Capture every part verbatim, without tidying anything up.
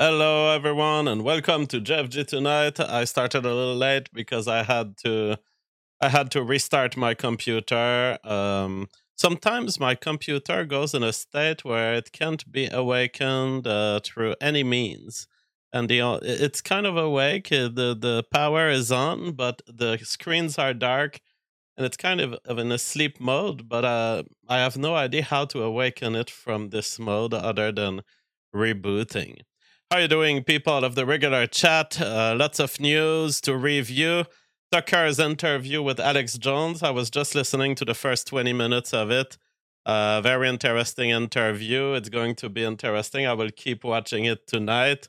Hello, everyone, and welcome to Jeff G tonight. I started a little late because I had to I had to restart my computer. Um, sometimes my computer goes in a state where it can't be awakened uh, through any means, and the o- it's kind of awake. uh, the The power is on, but the screens are dark, and it's kind of, of in a sleep mode. But uh, I have no idea how to awaken it from this mode other than rebooting. How you doing, people of the regular chat? Uh, lots of news to review. Tucker's interview with Alex Jones. I was just listening to the first twenty minutes of it. Uh, very interesting interview. It's going to be interesting. I will keep watching it tonight.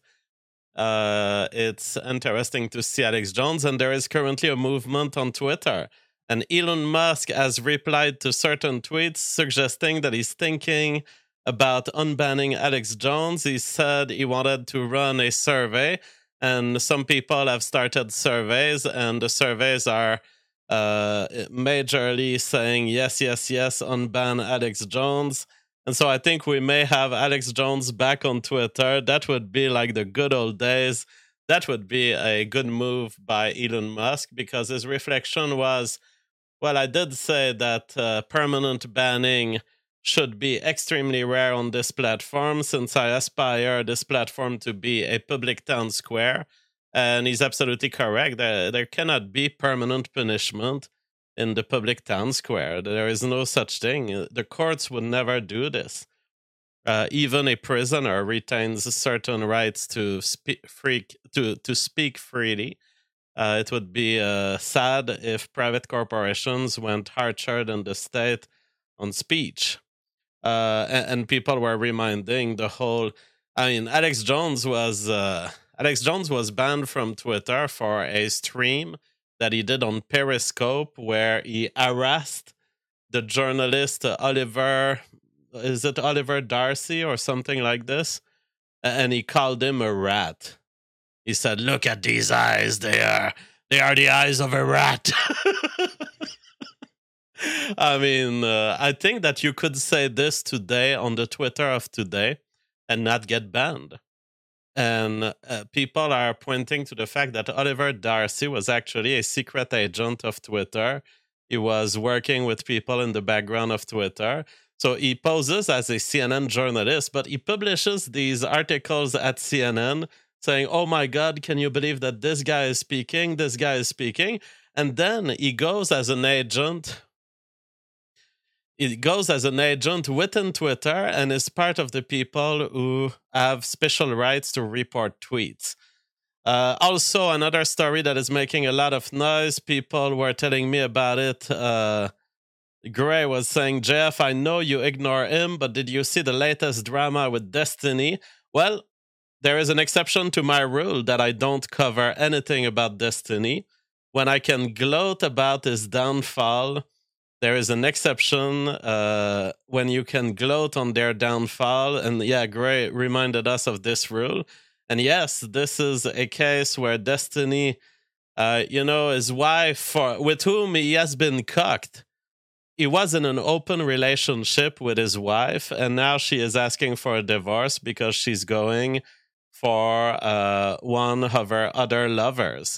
Uh, it's interesting to see Alex Jones, and there is currently a movement on Twitter. And Elon Musk has replied to certain tweets suggesting that he's thinking about unbanning Alex Jones. He said he wanted to run a survey, and some people have started surveys, and the surveys are uh, majorly saying yes, yes, yes, unban Alex Jones. And so I think we may have Alex Jones back on Twitter. That would be like the good old days. That would be a good move by Elon Musk, because his reflection was, well, I did say that uh, permanent banning should be extremely rare on this platform, since I aspire this platform to be a public town square. And he's absolutely correct. There, there cannot be permanent punishment in the public town square. There is no such thing. The courts would never do this. Uh, even a prisoner retains certain rights to speak free, to, to speak freely. Uh, it would be uh, sad if private corporations went harsher than the state on speech. Uh, and, and people were reminding the whole. I mean, Alex Jones was uh, Alex Jones was banned from Twitter for a stream that he did on Periscope, where he harassed the journalist uh, Oliver. Is it Oliver Darcy or something like this? And he called him a rat. He said, "Look at these eyes. They are they are the eyes of a rat." I mean, uh, I think that you could say this today on the Twitter of today and not get banned. And uh, people are pointing to the fact that Oliver Darcy was actually a secret agent of Twitter. He was working with people in the background of Twitter. So he poses as a C N N journalist, but he publishes these articles at C N N saying, "Oh my God, can you believe that this guy is speaking? This guy is speaking." And then he goes as an agent. He goes as an agent within Twitter and is part of the people who have special rights to report tweets. Uh, also, another story that is making a lot of noise. People were telling me about it. Uh, Gray was saying, "Jeff, I know you ignore him, but did you see the latest drama with Destiny?" Well, there is an exception to my rule that I don't cover anything about Destiny. When I can gloat about his downfall, there is an exception uh, when you can gloat on their downfall. And yeah, Gray reminded us of this rule. And yes, this is a case where Destiny, uh, you know, his wife, for, with whom he has been cucked, he was in an open relationship with his wife, and now she is asking for a divorce because she's going for uh, one of her other lovers.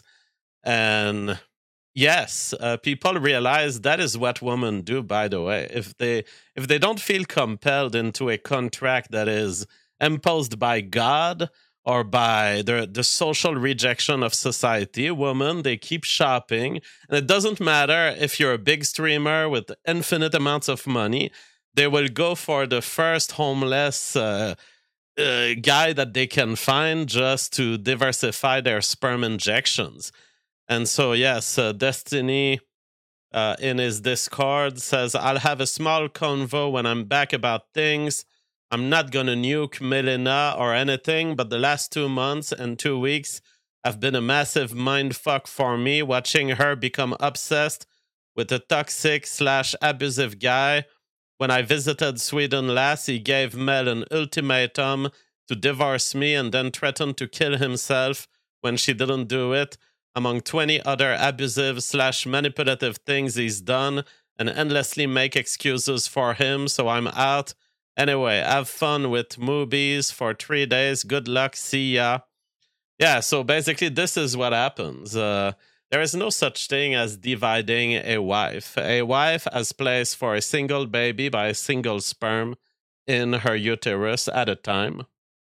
And yes, uh, people realize that is what women do, by the way. If they if they don't feel compelled into a contract that is imposed by God or by the, the social rejection of society, women, they keep shopping. And it doesn't matter if you're a big streamer with infinite amounts of money, they will go for the first homeless uh, uh, guy that they can find just to diversify their sperm injections. And so, yes, uh, Destiny uh, in his Discord says, "I'll have a small convo when I'm back about things. I'm not going to nuke Melina or anything, but the last two months and two weeks have been a massive mindfuck for me, watching her become obsessed with a toxic slash abusive guy. When I visited Sweden last, he gave Mel an ultimatum to divorce me and then threatened to kill himself when she didn't do it, among twenty other abusive slash manipulative things he's done, and endlessly make excuses for him, so I'm out Anyway, have fun with movies for three days. Good luck. See ya. Yeah, so basically, this is what happens. Uh, there is no such thing as dividing a wife. A wife has place for a single baby by a single sperm in her uterus at a time.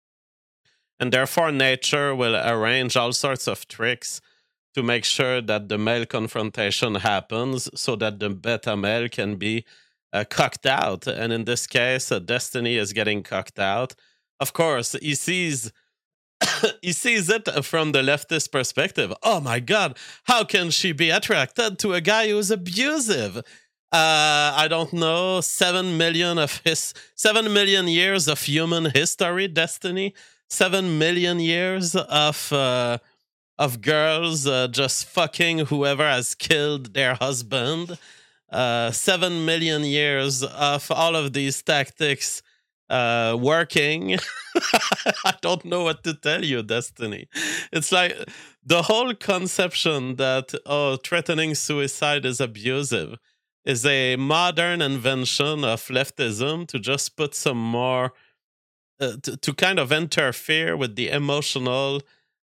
And therefore, nature will arrange all sorts of tricks to make sure that the male confrontation happens so that the beta male can be uh, cucked out. And in this case, uh, Destiny is getting cucked out. Of course, he sees he sees it from the leftist perspective. Oh my God, how can she be attracted to a guy who's abusive? Uh, I don't know, seven million of his seven million years of human history, Destiny, seven million years of uh, of girls uh, just fucking whoever has killed their husband, uh, seven million years of all of these tactics uh working. I don't know what to tell you, Destiny. It's like the whole conception that, oh, threatening suicide is abusive is a modern invention of leftism to just put some more uh, to, to kind of interfere with the emotional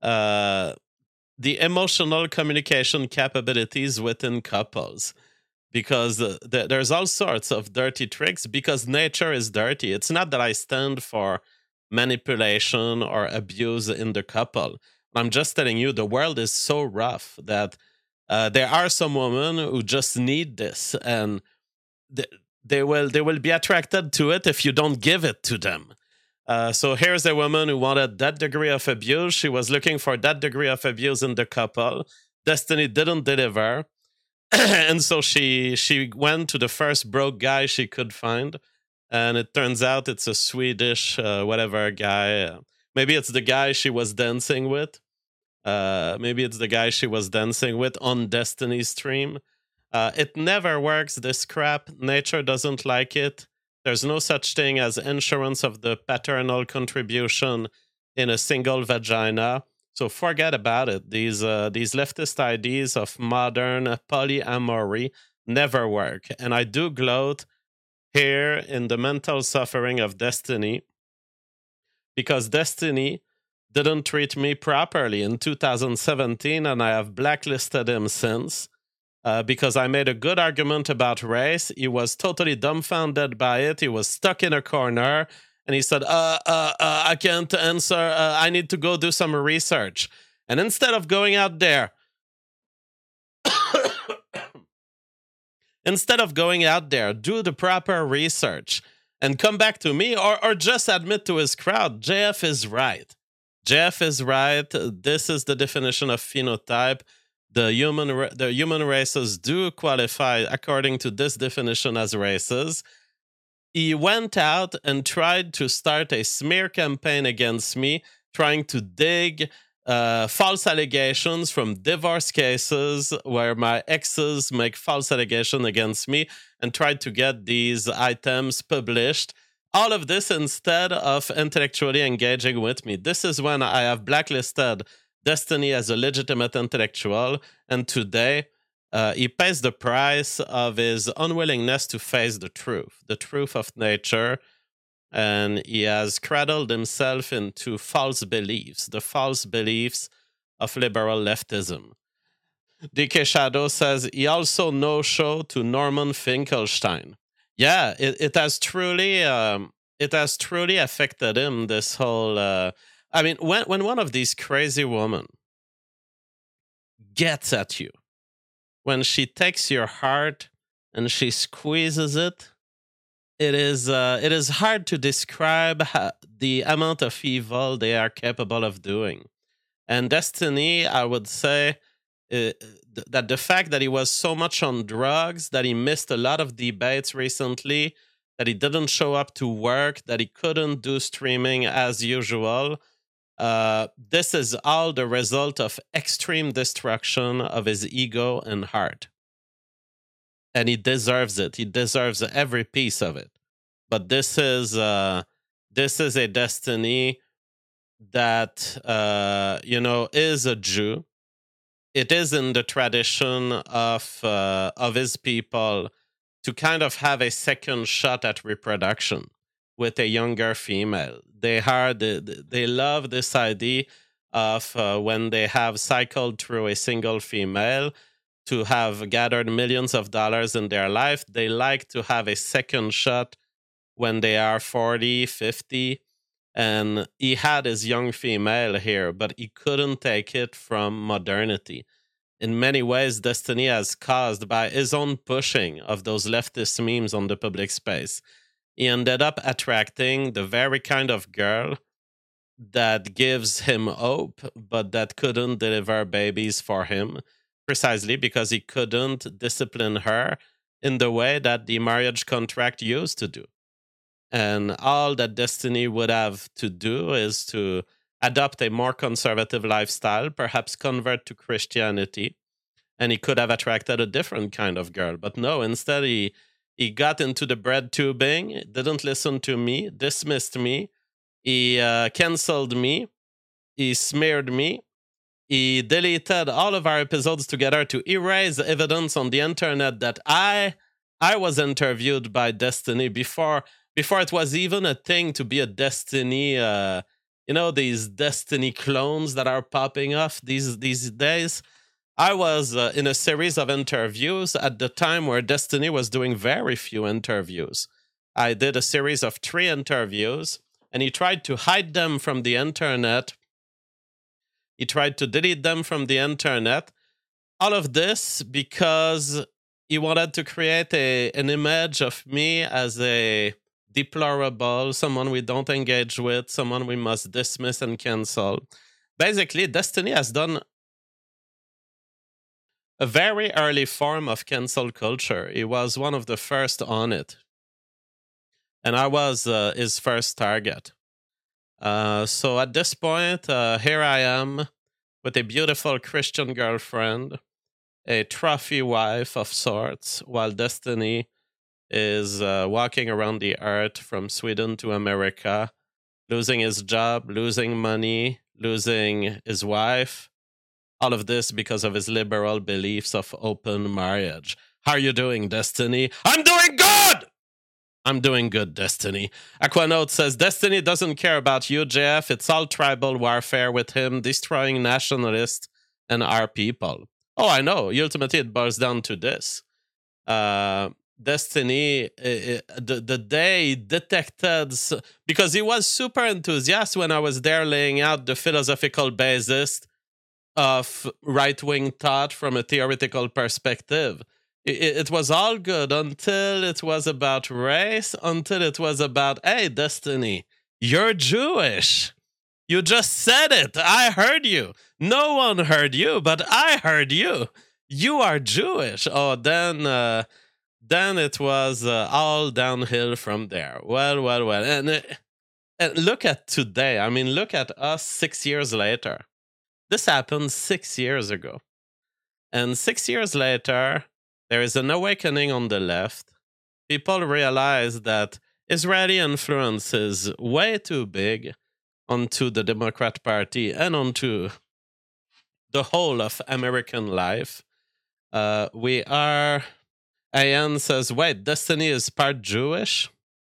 uh the emotional communication capabilities within couples, because uh, th- there's all sorts of dirty tricks, because nature is dirty. It's not that I stand for manipulation or abuse in the couple. I'm just telling you the world is so rough that uh, there are some women who just need this, and th- they will they will be attracted to it if you don't give it to them. Uh, so here's a woman who wanted that degree of abuse. She was looking for that degree of abuse in the couple. Destiny didn't deliver. And so she she went to the first broke guy she could find, and it turns out it's a Swedish uh, whatever guy. Uh, maybe it's the guy she was dancing with. Uh, maybe it's the guy she was dancing with on Destiny's stream. Uh, it never works. This crap. Nature doesn't like it. There's no such thing as insurance of the paternal contribution in a single vagina. So forget about it. These uh, these leftist ideas of modern polyamory never work. And I do gloat here in the mental suffering of Destiny, because Destiny didn't treat me properly in two thousand seventeen, and I have blacklisted him since. Uh, because I made a good argument about race. He was totally dumbfounded by it. He was stuck in a corner. And he said, uh, uh, uh, I can't answer. Uh, I need to go do some research. And instead of going out there, instead of going out there, do the proper research and come back to me, or, or just admit to his crowd, J F is right. J F is right. This is the definition of phenotype. The human, ra- the human races do qualify according to this definition as races. He went out and tried to start a smear campaign against me, trying to dig uh, false allegations from divorce cases where my exes make false allegations against me, and tried to get these items published. All of this instead of intellectually engaging with me. This is when I have blacklisted Destiny as a legitimate intellectual, and today uh, he pays the price of his unwillingness to face the truth, the truth of nature, and he has cradled himself into false beliefs, the false beliefs of liberal leftism. D K Shadow says he also no-show to Norman Finkelstein. Yeah, it, it has truly um, it has truly affected him, this whole... Uh, I mean, when, when one of these crazy women gets at you, when she takes your heart and she squeezes it, it is uh, it is hard to describe how, the amount of evil they are capable of doing. And Destiny, I would say uh, th- that the fact that he was so much on drugs, that he missed a lot of debates recently, that he didn't show up to work, that he couldn't do streaming as usual, uh, this is all the result of extreme destruction of his ego and heart. And he deserves it. He deserves every piece of it. But this is uh, this is a Destiny that uh, you know is a Jew. It is in the tradition of uh, of his people to kind of have a second shot at reproduction. with a younger female. They are the, they love this idea of uh, when they have cycled through a single female to have gathered millions of dollars in their life. They like to have a second shot when they are forty, fifty. And he had his young female here, but he couldn't take it from modernity. In many ways, Destiny has caused by his own pushing of those leftist memes on the public space. He ended up attracting the very kind of girl that gives him hope, but that couldn't deliver babies for him, precisely because he couldn't discipline her in the way that the marriage contract used to do. And all that Destiny would have to do is to adopt a more conservative lifestyle, perhaps convert to Christianity, and he could have attracted a different kind of girl. But no, instead he he got into the bread tubing, didn't listen to me, dismissed me, he uh, canceled me, he smeared me, he deleted all of our episodes together to erase evidence on the internet that I I was interviewed by Destiny before before it was even a thing to be a Destiny. Uh, you know, these Destiny clones that are popping off these these days. I was uh, in a series of interviews at the time where Destiny was doing very few interviews. I did a series of three interviews, and he tried to hide them from the internet. He tried to delete them from the internet. All of this because he wanted to create a an image of me as a deplorable, someone we don't engage with, someone we must dismiss and cancel. Basically, Destiny has done a very early form of cancel culture. He was one of the first on it. And I was uh, his first target. Uh, so at this point, uh, here I am with a beautiful Christian girlfriend, a trophy wife of sorts, while Destiny is uh, walking around the earth from Sweden to America, losing his job, losing money, losing his wife. All of this because of his liberal beliefs of open marriage. How are you doing, Destiny? I'm doing good! I'm doing good, Destiny. Aquanote says, Destiny doesn't care about you, J F. It's all tribal warfare with him, destroying nationalists and our people. Oh, I know. Ultimately, it boils down to this. Uh, Destiny, uh, the, the day detected, because he was super enthusiastic when I was there laying out the philosophical basis of right-wing thought from a theoretical perspective. It, it was all good until it was about race, until it was about, hey, Destiny, you're Jewish. You just said it. I heard you. No one heard you, but I heard you. You are Jewish. Oh, then uh, then it was uh, all downhill from there. Well, well, well. And, uh, and look at today. I mean, look at us six years later. This happened six years ago. And six years later, there is an awakening on the left. People realize that Israeli influence is way too big onto the Democrat Party and onto the whole of American life. Uh, we are... Ayan says, wait, Destiny is part Jewish?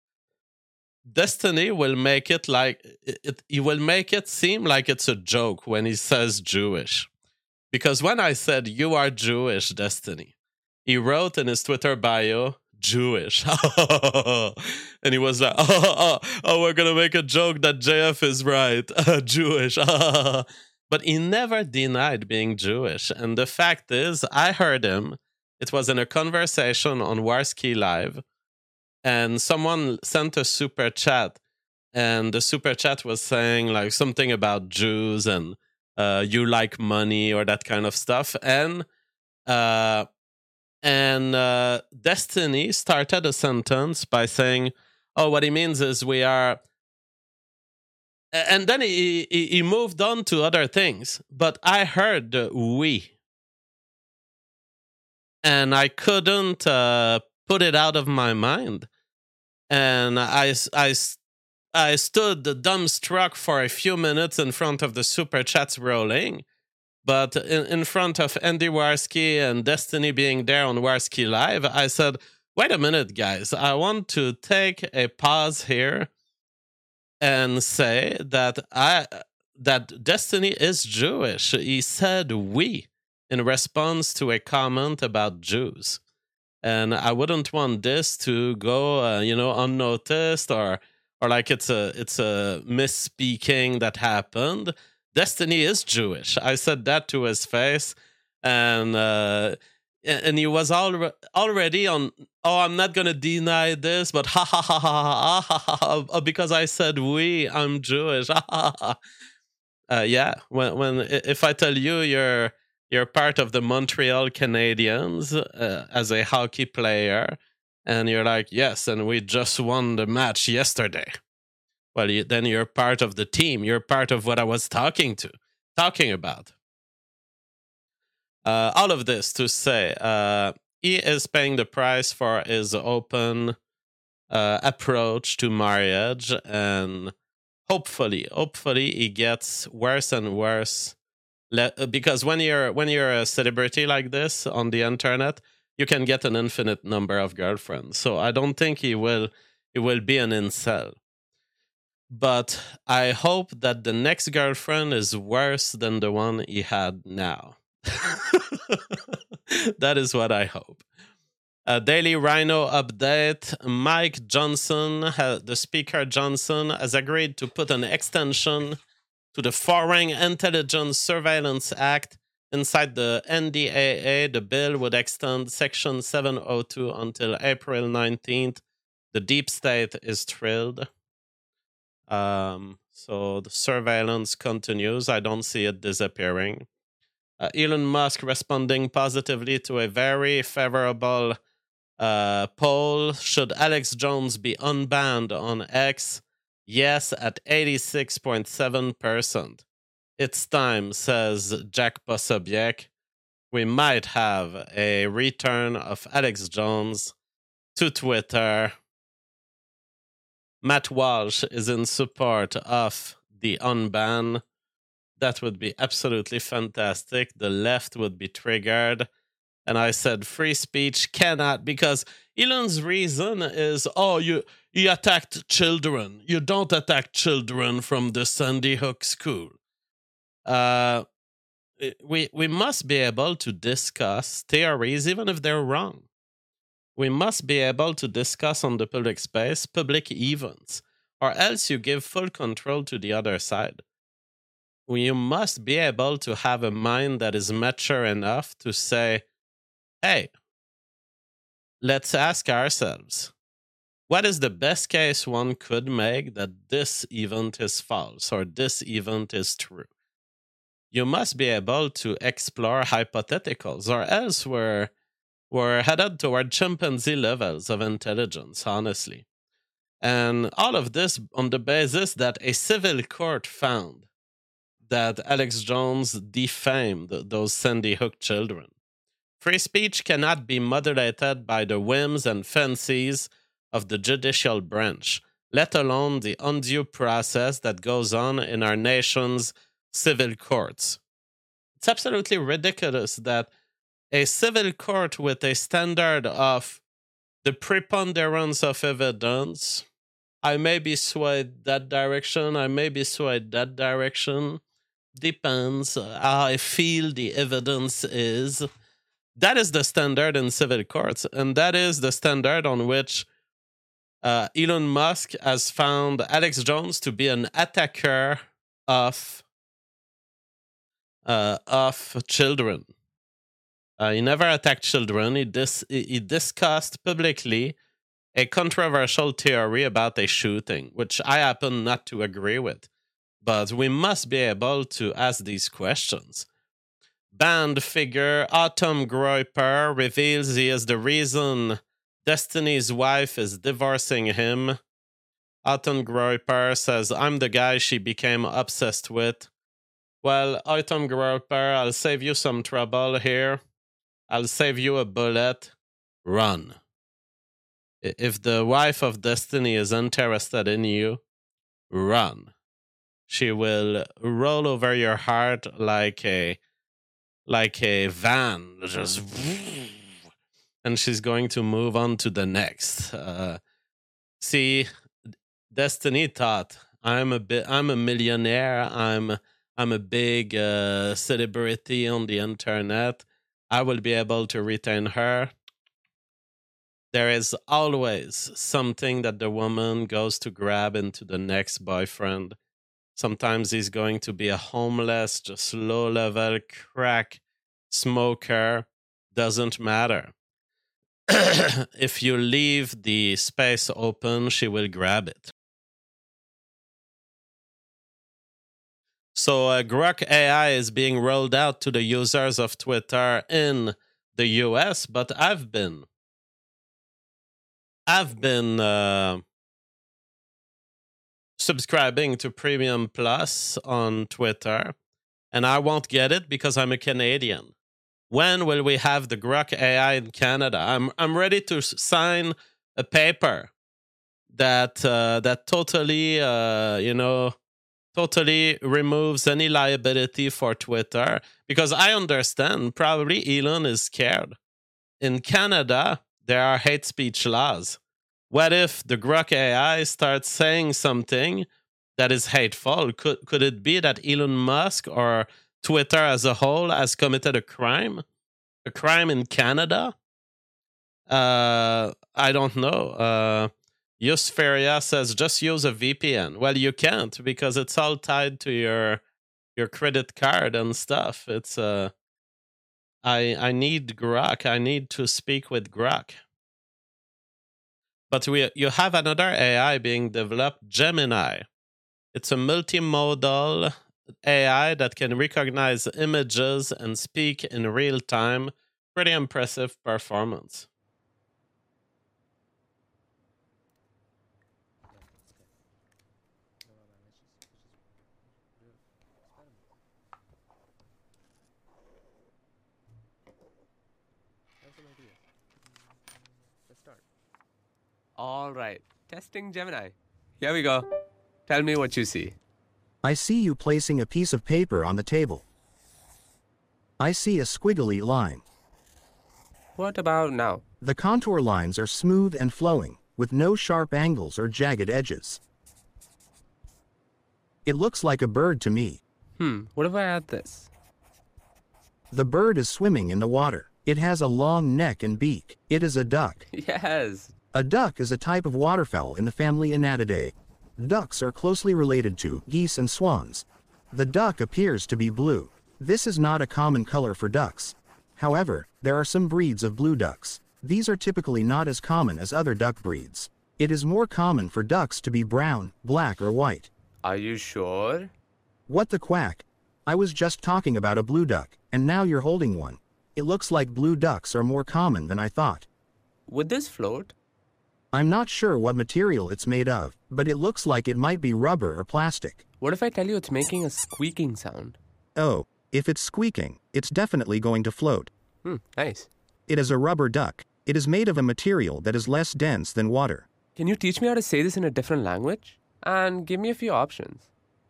Destiny will make it like it, it, he will make it seem like it's a joke when he says Jewish. Because when I said you are Jewish, Destiny, he wrote in his Twitter bio, Jewish. And he was like, oh, oh, oh, we're going to make a joke that J F is right. Jewish. But he never denied being Jewish. And the fact is, I heard him. It was in a conversation on Warski Live. And someone sent a super chat. And the super chat was saying like something about Jews and uh, you like money or that kind of stuff. And uh, and uh, Destiny started a sentence by saying, oh, what he means is we are... And then he, he, he moved on to other things. But I heard the we. And I couldn't uh, put it out of my mind. And I, I, I stood dumbstruck for a few minutes in front of the super chats rolling. But in, in front of Andy Warski and Destiny being there on Warski Live, I said, wait a minute, guys. I want to take a pause here and say that I that Destiny is Jewish. He said "we" in response to a comment about Jews, and I wouldn't want this to go, uh, you know, unnoticed or or like it's a it's a misspeaking that happened. Destiny is Jewish. I said that to his face, and uh, and he was al- already on. Oh, I'm not gonna deny this, but ha ha ha ha ha ha ha ha, because I said we, I'm Jewish. Ha ha ha. Uh, yeah, when when if I tell you you're you're part of the Montreal Canadiens uh, as a hockey player, and you're like, yes, and we just won the match yesterday. Well, you, then you're part of the team. You're part of what I was talking to, talking about. Uh, all of this to say, uh, he is paying the price for his open uh, approach to marriage, and hopefully, hopefully, he gets worse and worse. Le- because when you're when you're a celebrity like this on the internet, you can get an infinite number of girlfriends. So I don't think he will he will be an incel. But I hope that the next girlfriend is worse than the one he had now. That is what I hope. A Daily Rhino update. Mike Johnson, ha- the Speaker Johnson, has agreed to put an extension to the Foreign Intelligence Surveillance Act inside the N D A A. The bill would extend Section seven oh two until April nineteenth. The deep state is thrilled. Um, so the surveillance continues. I don't see it disappearing. Uh, Elon Musk responding positively to a very favorable uh, poll. Should Alex Jones be unbanned on X? Yes, at eighty-six point seven percent. It's time, says Jack Posobiec. We might have a return of Alex Jones to Twitter. Matt Walsh is in support of the unban. That would be absolutely fantastic. The left would be triggered. And I said free speech cannot, because Elon's reason is, oh, you you attacked children. You don't attack children from the Sandy Hook school. Uh, we we must be able to discuss theories, even if they're wrong. We must be able to discuss on the public space public events, or else you give full control to the other side. You must be able to have a mind that is mature enough to say, hey, let's ask ourselves, what is the best case one could make that this event is false or this event is true? You must be able to explore hypotheticals, or else we're, we're headed toward chimpanzee levels of intelligence, honestly. And all of this on the basis that a civil court found that Alex Jones defamed those Sandy Hook children. Free speech cannot be moderated by the whims and fancies of the judicial branch, let alone the undue process that goes on in our nation's civil courts. It's absolutely ridiculous that a civil court with a standard of the preponderance of evidence, I may be swayed that direction, I may be swayed that direction, depends how I feel the evidence is. That is the standard in civil courts, and that is the standard on which uh, Elon Musk has found Alex Jones to be an attacker of uh, of children. Uh, he never attacked children. He dis- he discussed publicly a controversial theory about a shooting, which I happen not to agree with. But we must be able to ask these questions. Band figure Autumn Groiper reveals he is the reason Destiny's wife is divorcing him. Autumn Groiper says, I'm the guy she became obsessed with. Well, Autumn Groiper, I'll save you some trouble here. I'll save you a bullet. Run. If the wife of Destiny is interested in you, run. She will roll over your heart like a like a van, just and she's going to move on to the next. Uh, see, Destiny thought, I'm a bit, I'm a millionaire. I'm I'm a big uh, celebrity on the internet. I will be able to retain her. There is always something that the woman goes to grab into the next boyfriend. Sometimes he's going to be a homeless, just low-level crack smoker. Doesn't matter. If you leave the space open, she will grab it. So uh, Grok A I is being rolled out to the users of Twitter in the U S, but I've been I've been uh, subscribing to Premium Plus on Twitter, and I won't get it because I'm a Canadian. When will we have the Grok A I in Canada? I'm I'm ready to sign a paper that uh, that totally uh, you know totally removes any liability for Twitter, because I understand probably Elon is scared. In Canada, there are hate speech laws. What if the Grok A I starts saying something that is hateful? Could could it be that Elon Musk or Twitter as a whole has committed a crime? A crime in Canada? Uh, I don't know. Uh, Yusferia says just use a V P N. Well, you can't because it's all tied to your your credit card and stuff. It's uh, I I need Grok. I need to speak with Grok. But we you have another A I being developed, Gemini. It's a multimodal A I that can recognize images and speak in real time. Pretty impressive performance. Let's start. All right, testing Gemini. Here we go. Tell me what you see. I see you placing a piece of paper on the table. I see a squiggly line. What about now? The contour lines are smooth and flowing, with no sharp angles or jagged edges. It looks like a bird to me. Hmm, what if I add this? The bird is swimming in the water. It has a long neck and beak. It is a duck. Yes. A duck is a type of waterfowl in the family Anatidae. Ducks are closely related to geese and swans. The duck appears to be blue. This is not a common color for ducks. However, there are some breeds of blue ducks. These are typically not as common as other duck breeds. It is more common for ducks to be brown, black, or white. Are you sure? What the quack? I was just talking about a blue duck, and now you're holding one. It looks like blue ducks are more common than I thought. Would this float? I'm not sure what material it's made of, but it looks like it might be rubber or plastic. What if I tell you it's making a squeaking sound? Oh, if it's squeaking, it's definitely going to float. Hmm, nice. It is a rubber duck. It is made of a material that is less dense than water. Can you teach me how to say this in a different language? And give me a few options.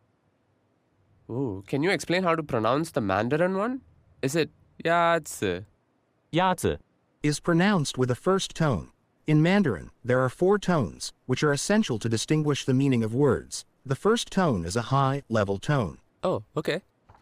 Ooh, can you explain how to pronounce the Mandarin one? Is it Yazi? Yazi is pronounced with a first tone. In Mandarin, there are four tones, which are essential to distinguish the meaning of words. The first tone is a high, level tone. Oh, okay.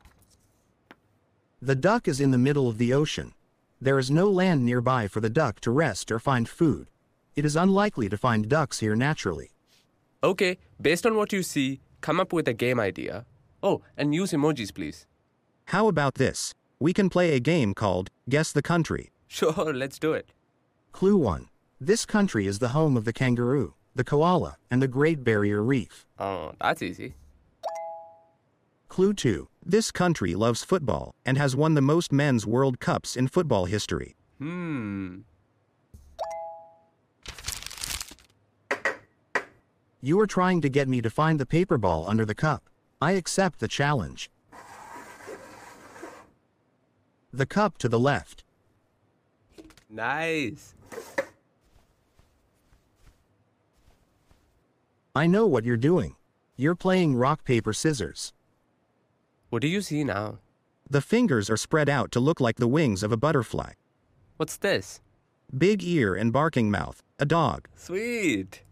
The duck is in the middle of the ocean. There is no land nearby for the duck to rest or find food. It is unlikely to find ducks here naturally. Okay, based on what you see, come up with a game idea. Oh, and use emojis, please. How about this? We can play a game called Guess the Country. Sure, let's do it. Clue one. This country is the home of the kangaroo, the koala, and the Great Barrier Reef. Oh, that's easy. Clue two. This country loves football and has won the most men's World Cups in football history. Hmm. You are trying to get me to find the paper ball under the cup. I accept the challenge. The cup to the left. Nice. I know what you're doing. You're playing rock, paper, scissors. What do you see now? The fingers are spread out to look like the wings of a butterfly. What's this? Big ear and barking mouth, a dog. Sweet.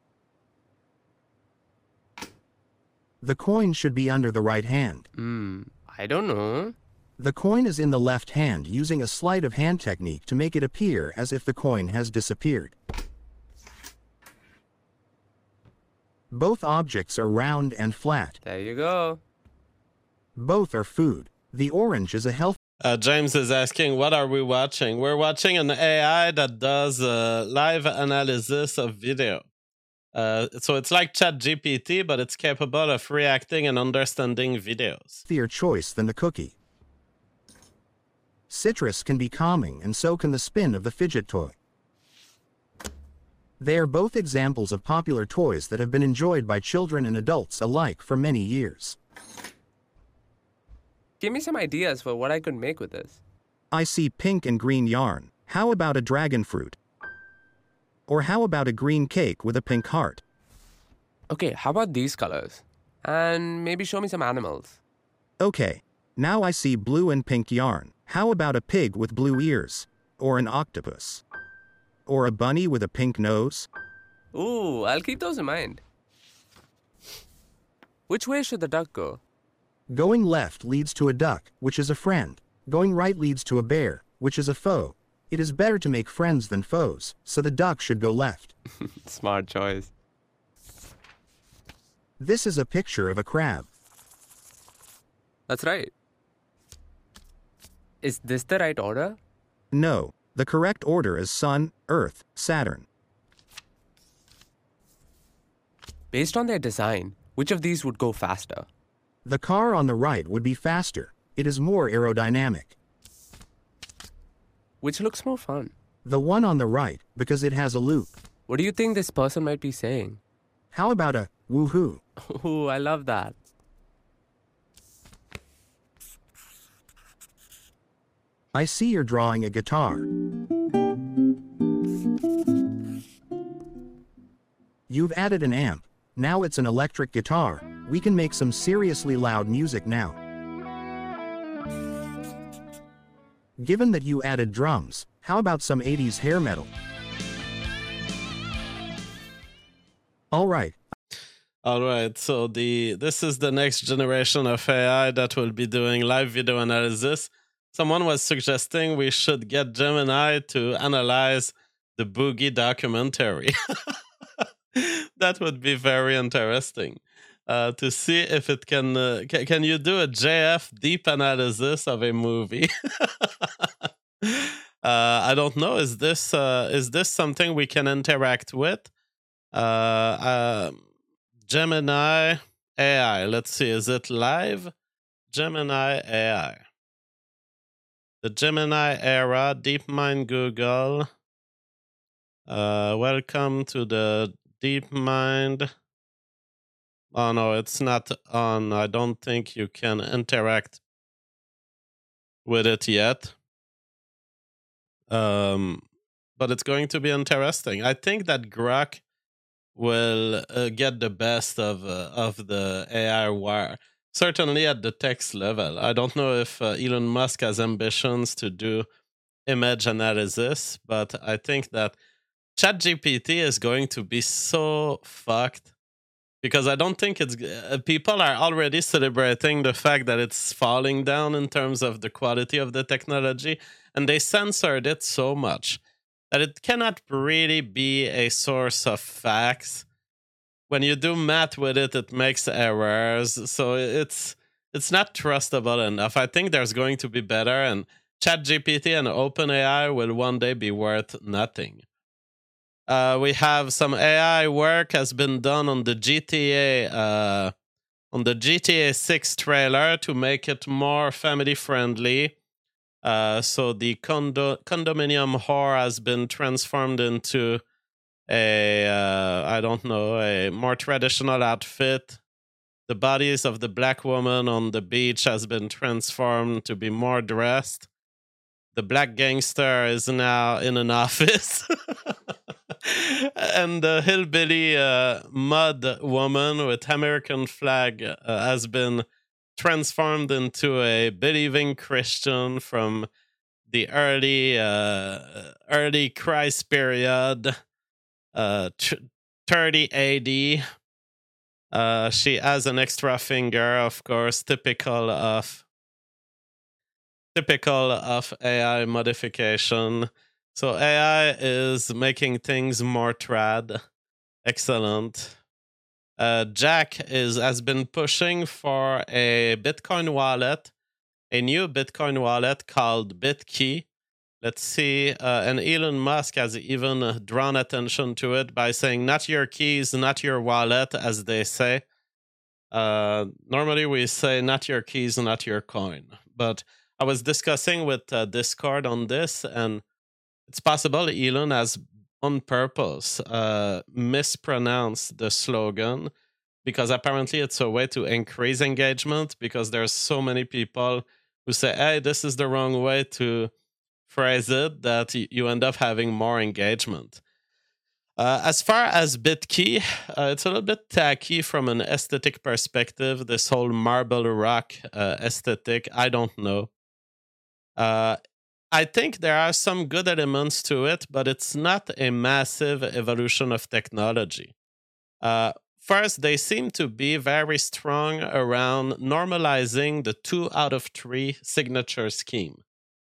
The coin should be under the right hand. Hmm, I don't know. The coin is in the left hand using a sleight of hand technique to make it appear as if the coin has disappeared. Both objects are round and flat. There you go. Both are food. The orange is a healthy Uh, James is asking, what are we watching? We're watching an A I that does uh, live analysis of video. Uh, so it's like ChatGPT, but it's capable of reacting and understanding videos. healthier choice than the cookie. Citrus can be calming, and so can the spin of the fidget toy. They are both examples of popular toys that have been enjoyed by children and adults alike for many years. Give me some ideas for what I could make with this. I see pink and green yarn. How about a dragon fruit? Or how about a green cake with a pink heart? Okay, how about these colors? And maybe show me some animals. Okay, now I see blue and pink yarn. How about a pig with blue ears? Or an octopus? Or a bunny with a pink nose? Ooh, I'll keep those in mind. Which way should the duck go? Going left leads to a duck, which is a friend. Going right leads to a bear, which is a foe. It is better to make friends than foes, so the duck should go left. Smart choice. This is a picture of a crab. That's right. Is this the right order? No, the correct order is Sun, Earth, Saturn. Based on their design, which of these would go faster? The car on the right would be faster. It is more aerodynamic. Which looks more fun? The one on the right, because it has a loop. What do you think this person might be saying? How about a woohoo? Ooh, I love that. I see you're drawing a guitar. You've added an amp. Now it's an electric guitar. We can make some seriously loud music now. Given that you added drums, how about some eighties hair metal? All right. All right, so the this is the next generation of A I that will be doing live video analysis. Someone was suggesting we should get Gemini to analyze the Boogie documentary. That would be very interesting uh, to see if it can, uh, can. Can you do a J F deep analysis of a movie? uh, I don't know. Is this uh, is this something we can interact with? Uh, uh, Gemini A I. Let's see. Is it live? Gemini A I. The Gemini era. DeepMind Google. Uh, welcome to the DeepMind. Oh no, it's not on. I don't think you can interact with it yet. Um, but it's going to be interesting. I think that Grok will uh, get the best of uh, of the A I war. Certainly at the text level. I don't know if uh, Elon Musk has ambitions to do image analysis, but I think that ChatGPT is going to be so fucked because I don't think it's uh, people are already celebrating the fact that it's falling down in terms of the quality of the technology, and they censored it so much that it cannot really be a source of facts. When you do math with it, it makes errors, so it's it's not trustable enough. I think there's going to be better, and ChatGPT and OpenAI will one day be worth nothing. Uh, we have some A I work has been done on the G T A uh, on the G T A six trailer to make it more family friendly. Uh, so the condo condominium whore has been transformed into a uh, I don't know, a more traditional outfit. The bodies of the black woman on the beach has been transformed to be more dressed. The black gangster is now in an office. And the hillbilly uh, mud woman with American flag uh, has been transformed into a believing Christian from the early uh, early Christ period, uh, thirty A D. Uh, she has an extra finger, of course, typical of typical of A I modification. So A I is making things more trad. Excellent. Uh, Jack is has been pushing for a Bitcoin wallet, a new Bitcoin wallet called BitKey. Let's see. Uh, and Elon Musk has even drawn attention to it by saying, not your keys, not your wallet, as they say. Uh, normally we say, not your keys, not your coin. But I was discussing with uh, Discord on this, and it's possible Elon has on purpose uh, mispronounced the slogan, because apparently it's a way to increase engagement, because there's so many people who say, hey, this is the wrong way to phrase it, that you end up having more engagement. Uh, as far as BitKey, uh, it's a little bit tacky from an aesthetic perspective, this whole marble rock uh, aesthetic. I don't know. Uh, I think there are some good elements to it, but it's not a massive evolution of technology. Uh, first, they seem to be very strong around normalizing the two out of three signature scheme.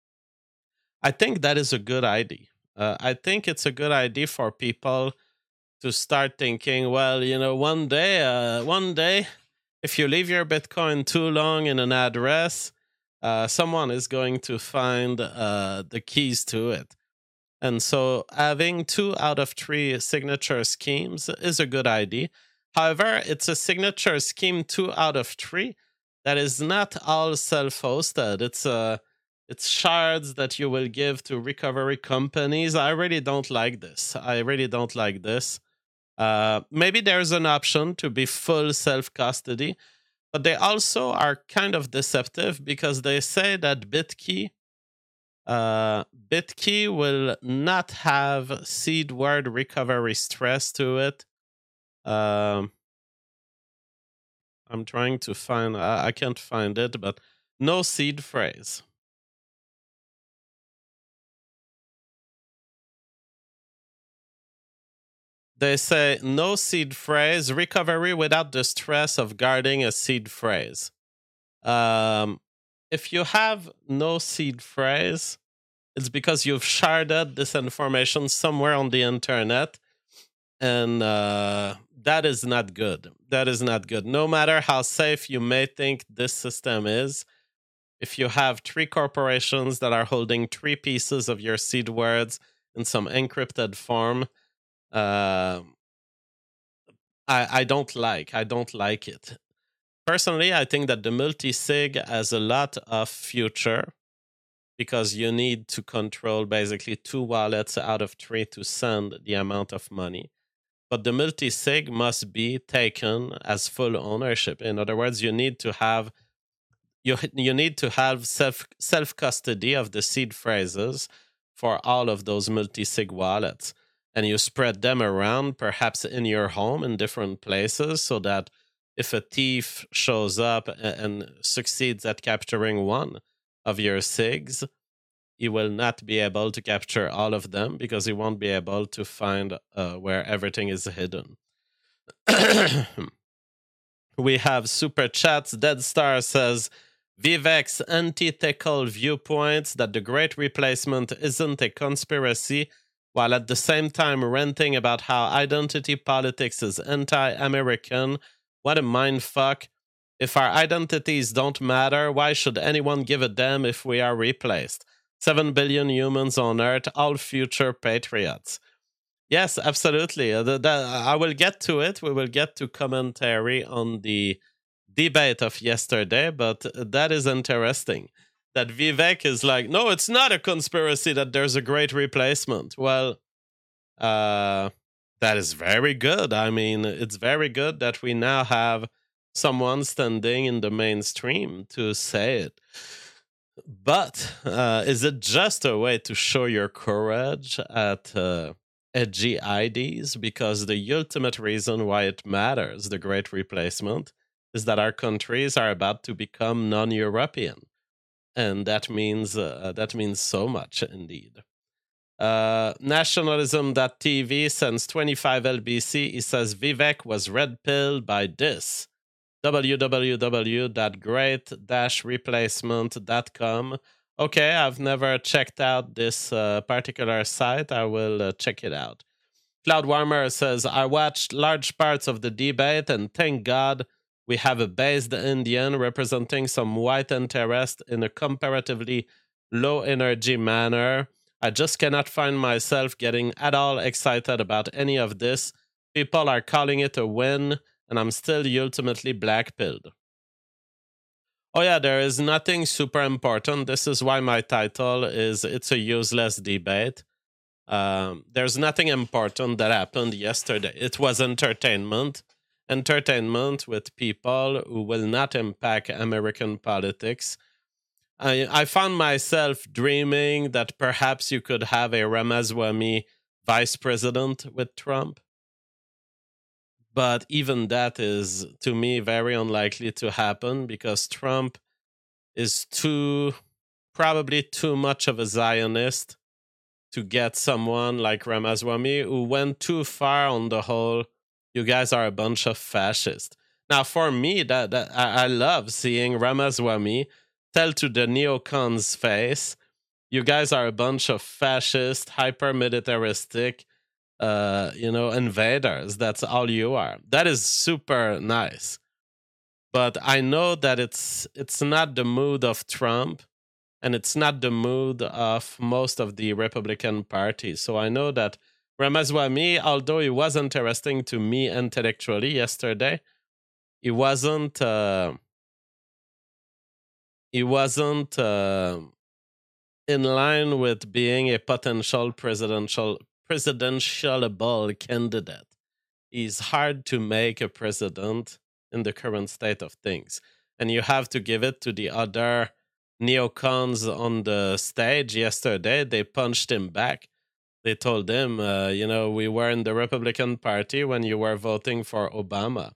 I think that is a good idea. Uh, I think it's a good idea for people to start thinking, well, you know, one day, uh, one day, if you leave your Bitcoin too long in an address, uh, someone is going to find uh, the keys to it. And so having two out of three signature schemes is a good idea. However, it's a signature scheme two out of three that is not all self-hosted. It's a It's shards that you will give to recovery companies. I really don't like this. I really don't like this. Uh, maybe there's an option to be full self-custody, but they also are kind of deceptive, because they say that BitKey, uh, BitKey will not have seed word recovery stress to it. Um, I'm trying to find, I, I can't find it, but no seed phrase. They say no seed phrase, recovery without the stress of guarding a seed phrase. Um, if you have no seed phrase, it's because you've sharded this information somewhere on the internet, and uh, that is not good. That is not good. No matter how safe you may think this system is, if you have three corporations that are holding three pieces of your seed words in some encrypted form, Uh, I, I don't like. I don't like it. Personally, I think that the multi-sig has a lot of future, because you need to control basically two wallets out of three to send the amount of money. But the multi-sig must be taken as full ownership. In other words, you need to have you you need to have self self custody of the seed phrases for all of those multi-sig wallets. And you spread them around, perhaps in your home in different places, so that if a thief shows up and succeeds at capturing one of your SIGs, he will not be able to capture all of them, because he won't be able to find uh, where everything is hidden. We have super chats. Dead Star says, Vivek's antithetical viewpoints that the Great Replacement isn't a conspiracy, while at the same time ranting about how identity politics is anti-American. What a mindfuck. If our identities don't matter, why should anyone give a damn if we are replaced? Seven billion humans on Earth, all future patriots. Yes, absolutely. Uh, the, the, I will get to it. We will get to commentary on the debate of yesterday, but that is interesting. That Vivek is like, no, it's not a conspiracy that there's a great replacement. Well, uh, that is very good. I mean, it's very good that we now have someone standing in the mainstream to say it. But uh, is it just a way to show your courage at uh, edgy I Ds? Because the ultimate reason why it matters, the great replacement, is that our countries are about to become non-European. and that means uh, that means so much indeed. Uh, nationalism dot T V sends twenty-five L B C. He says Vivek was red pilled by this. w w w dot great dash replacement dot com. Okay, I've never checked out this uh, particular site. I will uh, check it out. Cloud Warmer says, I watched large parts of the debate, and thank God we have a based Indian representing some white interest in a comparatively low energy manner. I just cannot find myself getting at all excited about any of this. People are calling it a win, and I'm still ultimately black-pilled. Oh yeah, there is nothing super important. This is why my title is It's a Useless Debate. Um, there's nothing important that happened yesterday. It was entertainment. Entertainment with people who will not impact American politics. I, I found myself dreaming that perhaps you could have a Ramaswamy vice president with Trump. But even that is, to me, very unlikely to happen because Trump is too, probably too much of a Zionist to get someone like Ramaswamy who went too far on the whole, you guys are a bunch of fascists. Now, for me, that, that I, I love seeing Ramaswamy tell to the neocons' face, you guys are a bunch of fascist, hyper-militaristic, uh, you know, invaders. That's all you are. That is super nice. But I know that it's it's not the mood of Trump, and it's not the mood of most of the Republican Party. So I know that Ramaswamy, although he was interesting to me intellectually yesterday, he wasn't uh, he wasn't uh, in line with being a potential presidential presidentialable candidate. He's hard to make a president in the current state of things. And you have to give it to the other neocons on the stage yesterday. They punched him back. They told him, uh, you know, we were in the Republican Party when you were voting for Obama.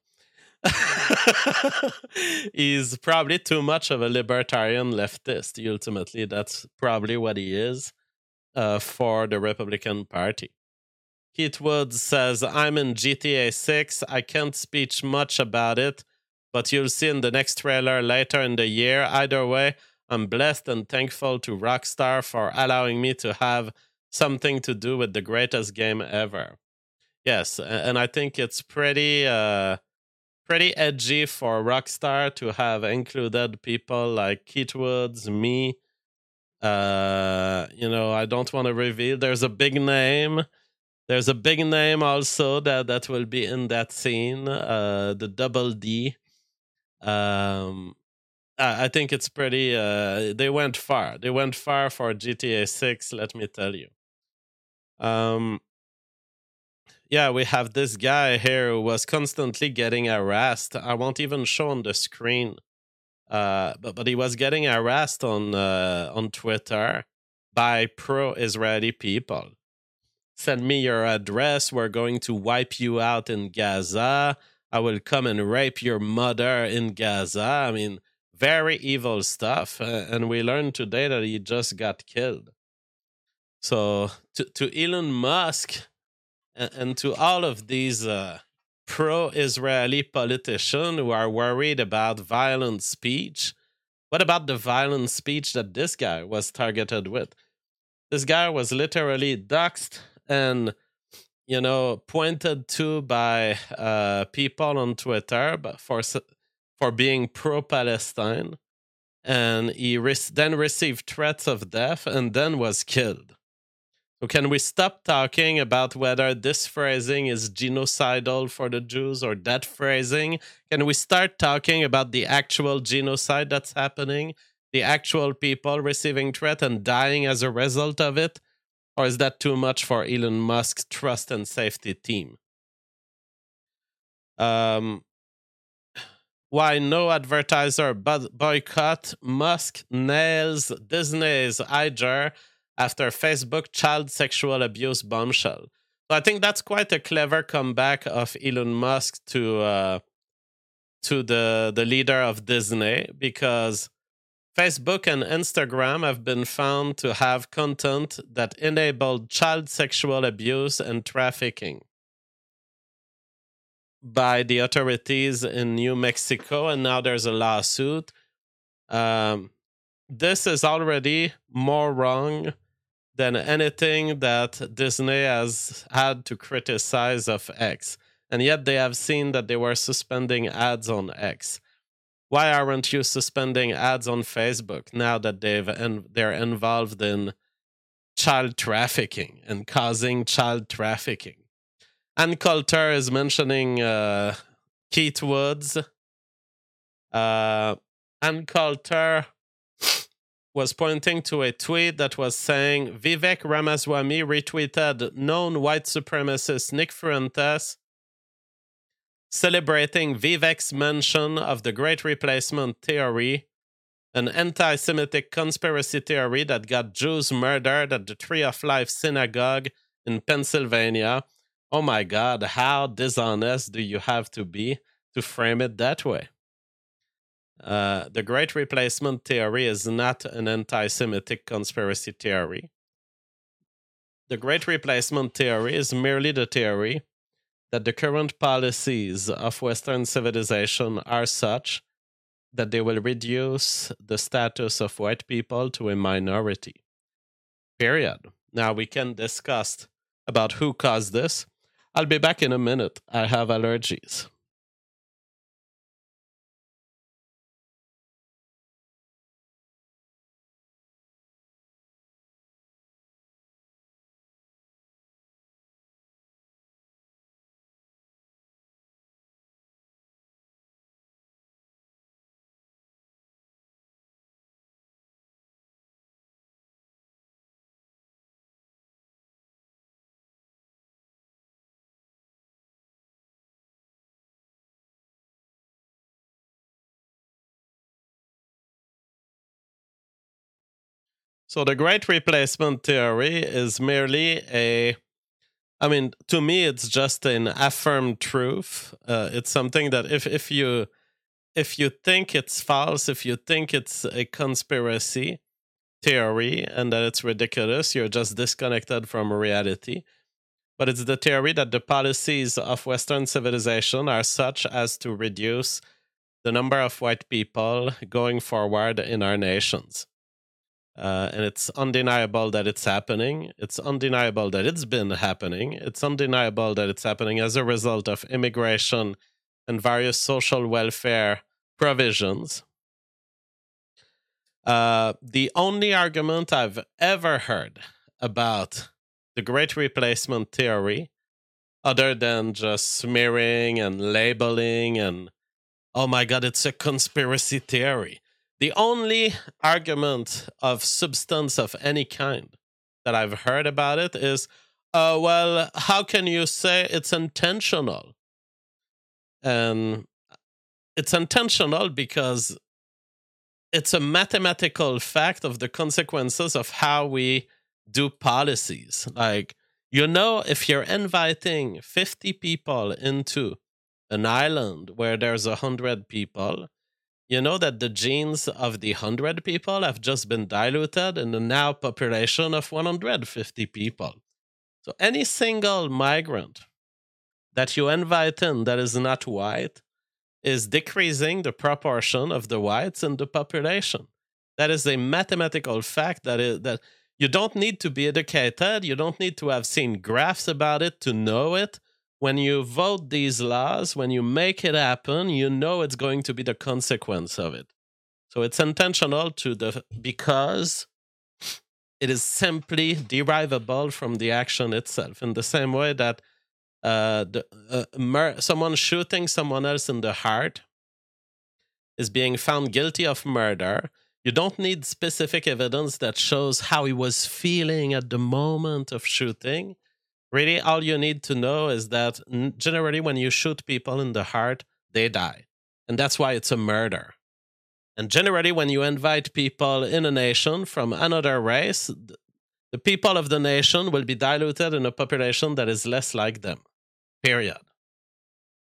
He's probably too much of a libertarian leftist. Ultimately, that's probably what he is uh, for the Republican Party. Keith Woods says, I'm in G T A six. I can't speak much about it, but you'll see in the next trailer later in the year. Either way, I'm blessed and thankful to Rockstar for allowing me to have something to do with the greatest game ever. Yes, and I think it's pretty uh, pretty edgy for Rockstar to have included people like Keith Woods, me. Uh, you know, I don't want to reveal. There's a big name. There's a big name also that, that will be in that scene, uh, the Double D. Um, I, I think it's pretty, uh, they went far. They went far for G T A six, let me tell you. Um, yeah, we have this guy here who was constantly getting harassed. I won't even show on the screen, uh, but, but he was getting harassed on, uh, on Twitter by pro-Israeli people. Send me your address. We're going to wipe you out in Gaza. I will come and rape your mother in Gaza. I mean, very evil stuff. Uh, and we learned today that he just got killed. So to, to Elon Musk and, and to all of these uh, pro-Israeli politicians who are worried about violent speech, what about the violent speech that this guy was targeted with? This guy was literally doxxed and, you know, pointed to by uh, people on Twitter but for for being pro-Palestine, and he re- then received threats of death and then was killed. So can we stop talking about whether this phrasing is genocidal for the Jews or that phrasing? Can we start talking about the actual genocide that's happening, the actual people receiving threat and dying as a result of it? Or is that too much for Elon Musk's trust and safety team? Um, why no advertiser boycott? Musk nails Disney's Iger after Facebook child sexual abuse bombshell. So I think that's quite a clever comeback of Elon Musk to uh, to the the leader of Disney, because Facebook and Instagram have been found to have content that enabled child sexual abuse and trafficking by the authorities in New Mexico, and now there's a lawsuit. Um, this is already more wrong than anything that Disney has had to criticize of X. And yet they have seen that they were suspending ads on X. Why aren't you suspending ads on Facebook now that they've en- they're involved in child trafficking and causing child trafficking? Ann Coulter is mentioning uh, Keith Woods. Uh, Ann Coulter was pointing to a tweet that was saying Vivek Ramaswamy retweeted known white supremacist Nick Fuentes celebrating Vivek's mention of the Great Replacement theory, an anti-Semitic conspiracy theory that got Jews murdered at the Tree of Life Synagogue in Pennsylvania. Oh my God, how dishonest do you have to be to frame it that way? Uh, the Great Replacement theory is not an anti-Semitic conspiracy theory. The Great Replacement theory is merely the theory that the current policies of Western civilization are such that they will reduce the status of white people to a minority. Period. Now we can discuss about who caused this. I'll be back in a minute. I have allergies. So the Great Replacement theory is merely a, I mean, to me, it's just an affirmed truth. Uh, it's something that if, if you if you think it's false, if you think it's a conspiracy theory and that it's ridiculous, you're just disconnected from reality. But it's the theory that the policies of Western civilization are such as to reduce the number of white people going forward in our nations. Uh, and it's undeniable that it's happening. It's undeniable that it's been happening. It's undeniable that it's happening as a result of immigration and various social welfare provisions. Uh, the only argument I've ever heard about the Great Replacement theory, other than just smearing and labeling and, oh my God, it's a conspiracy theory. The only argument of substance of any kind that I've heard about it is, uh, well, how can you say it's intentional? And it's intentional because it's a mathematical fact of the consequences of how we do policies. Like, you know, if you're inviting fifty people into an island where there's one hundred people, you know that the genes of the one hundred people have just been diluted in the now population of one hundred fifty people. So any single migrant that you invite in that is not white is decreasing the proportion of the whites in the population. That is a mathematical fact that is that you don't need to be educated, you don't need to have seen graphs about it to know it. When you vote these laws, when you make it happen, you know it's going to be the consequence of it. So it's intentional to the because it is simply derivable from the action itself. In the same way that uh, the, uh, mur- someone shooting someone else in the heart is being found guilty of murder, you don't need specific evidence that shows how he was feeling at the moment of shooting. Really, all you need to know is that generally when you shoot people in the heart, they die. And that's why it's a murder. And generally when you invite people in a nation from another race, the people of the nation will be diluted in a population that is less like them. Period.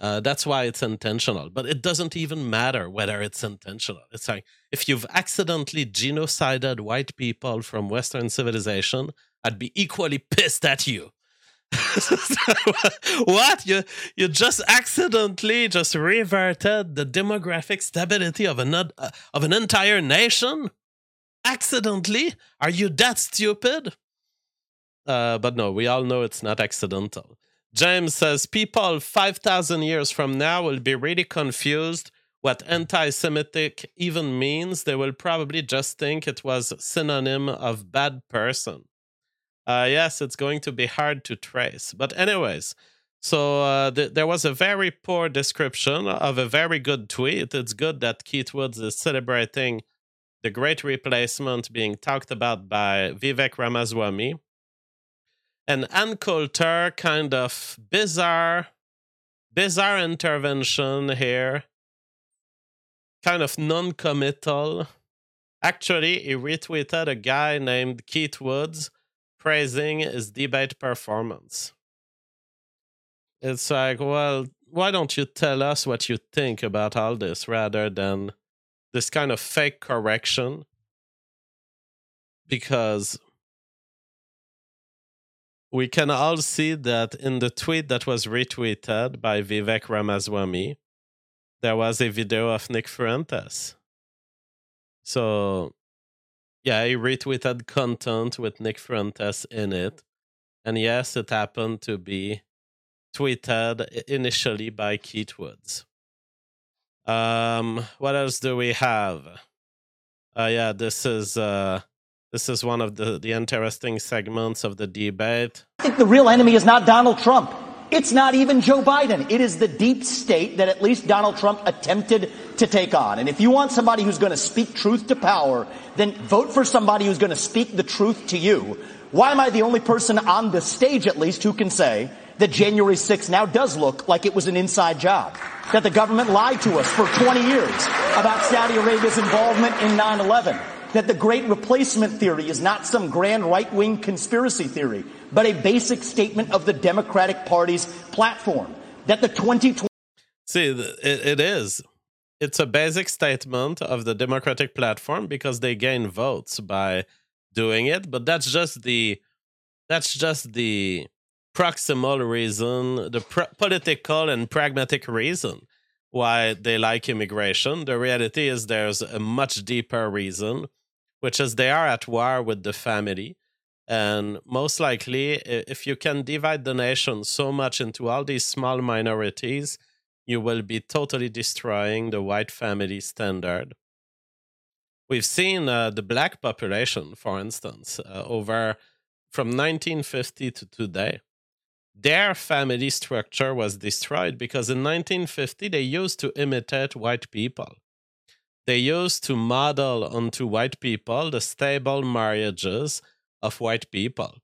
Uh, that's why it's intentional. But it doesn't even matter whether it's intentional. It's like, if you've accidentally genocided white people from Western civilization, I'd be equally pissed at you. What? You you just accidentally just reverted the demographic stability of an, uh, of an entire nation? Accidentally? Are you that stupid? Uh, but no, we all know it's not accidental. James says, people five thousand years from now will be really confused what anti-Semitic even means. They will probably just think it was synonym of bad person. Uh, yes, it's going to be hard to trace. But anyways, so uh, th- there was a very poor description of a very good tweet. It's good that Keith Woods is celebrating the great replacement being talked about by Vivek Ramaswamy. And Ann Coulter, kind of bizarre, bizarre intervention here. Kind of non-committal. Actually, he retweeted a guy named Keith Woods praising his debate performance. It's like, well, why don't you tell us what you think about all this rather than this kind of fake correction? Because we can all see that in the tweet that was retweeted by Vivek Ramaswamy, there was a video of Nick Fuentes. So, yeah, he retweeted content with Nick Fuentes in it. And yes, it happened to be tweeted initially by Keith Woods. Um, what else do we have? Uh, yeah, this is uh, this is one of the, the interesting segments of the debate. I think the real enemy is not Donald Trump. It's not even Joe Biden. It is the deep state that at least Donald Trump attempted to take on. And if you want somebody who's going to speak truth to power, then vote for somebody who's going to speak the truth to you. Why am I the only person on the stage, at least, who can say that January sixth now does look like it was an inside job? That the government lied to us for twenty years about Saudi Arabia's involvement in nine eleven? That the Great Replacement theory is not some grand right-wing conspiracy theory, but a basic statement of the Democratic Party's platform? That the twenty twenty... See, it, it is. It's a basic statement of the Democratic platform because they gain votes by doing it, but that's just the that's just the proximal reason, the pr- political and pragmatic reason why they like immigration. The reality is there's a much deeper reason, which is they are at war with the family. And most likely, if you can divide the nation so much into all these small minorities, you will be totally destroying the white family standard. We've seen uh, the black population, for instance, uh, over from nineteen fifty to today. Their family structure was destroyed because in nineteen fifty, they used to imitate white people. They used to model onto white people the stable marriages of white people.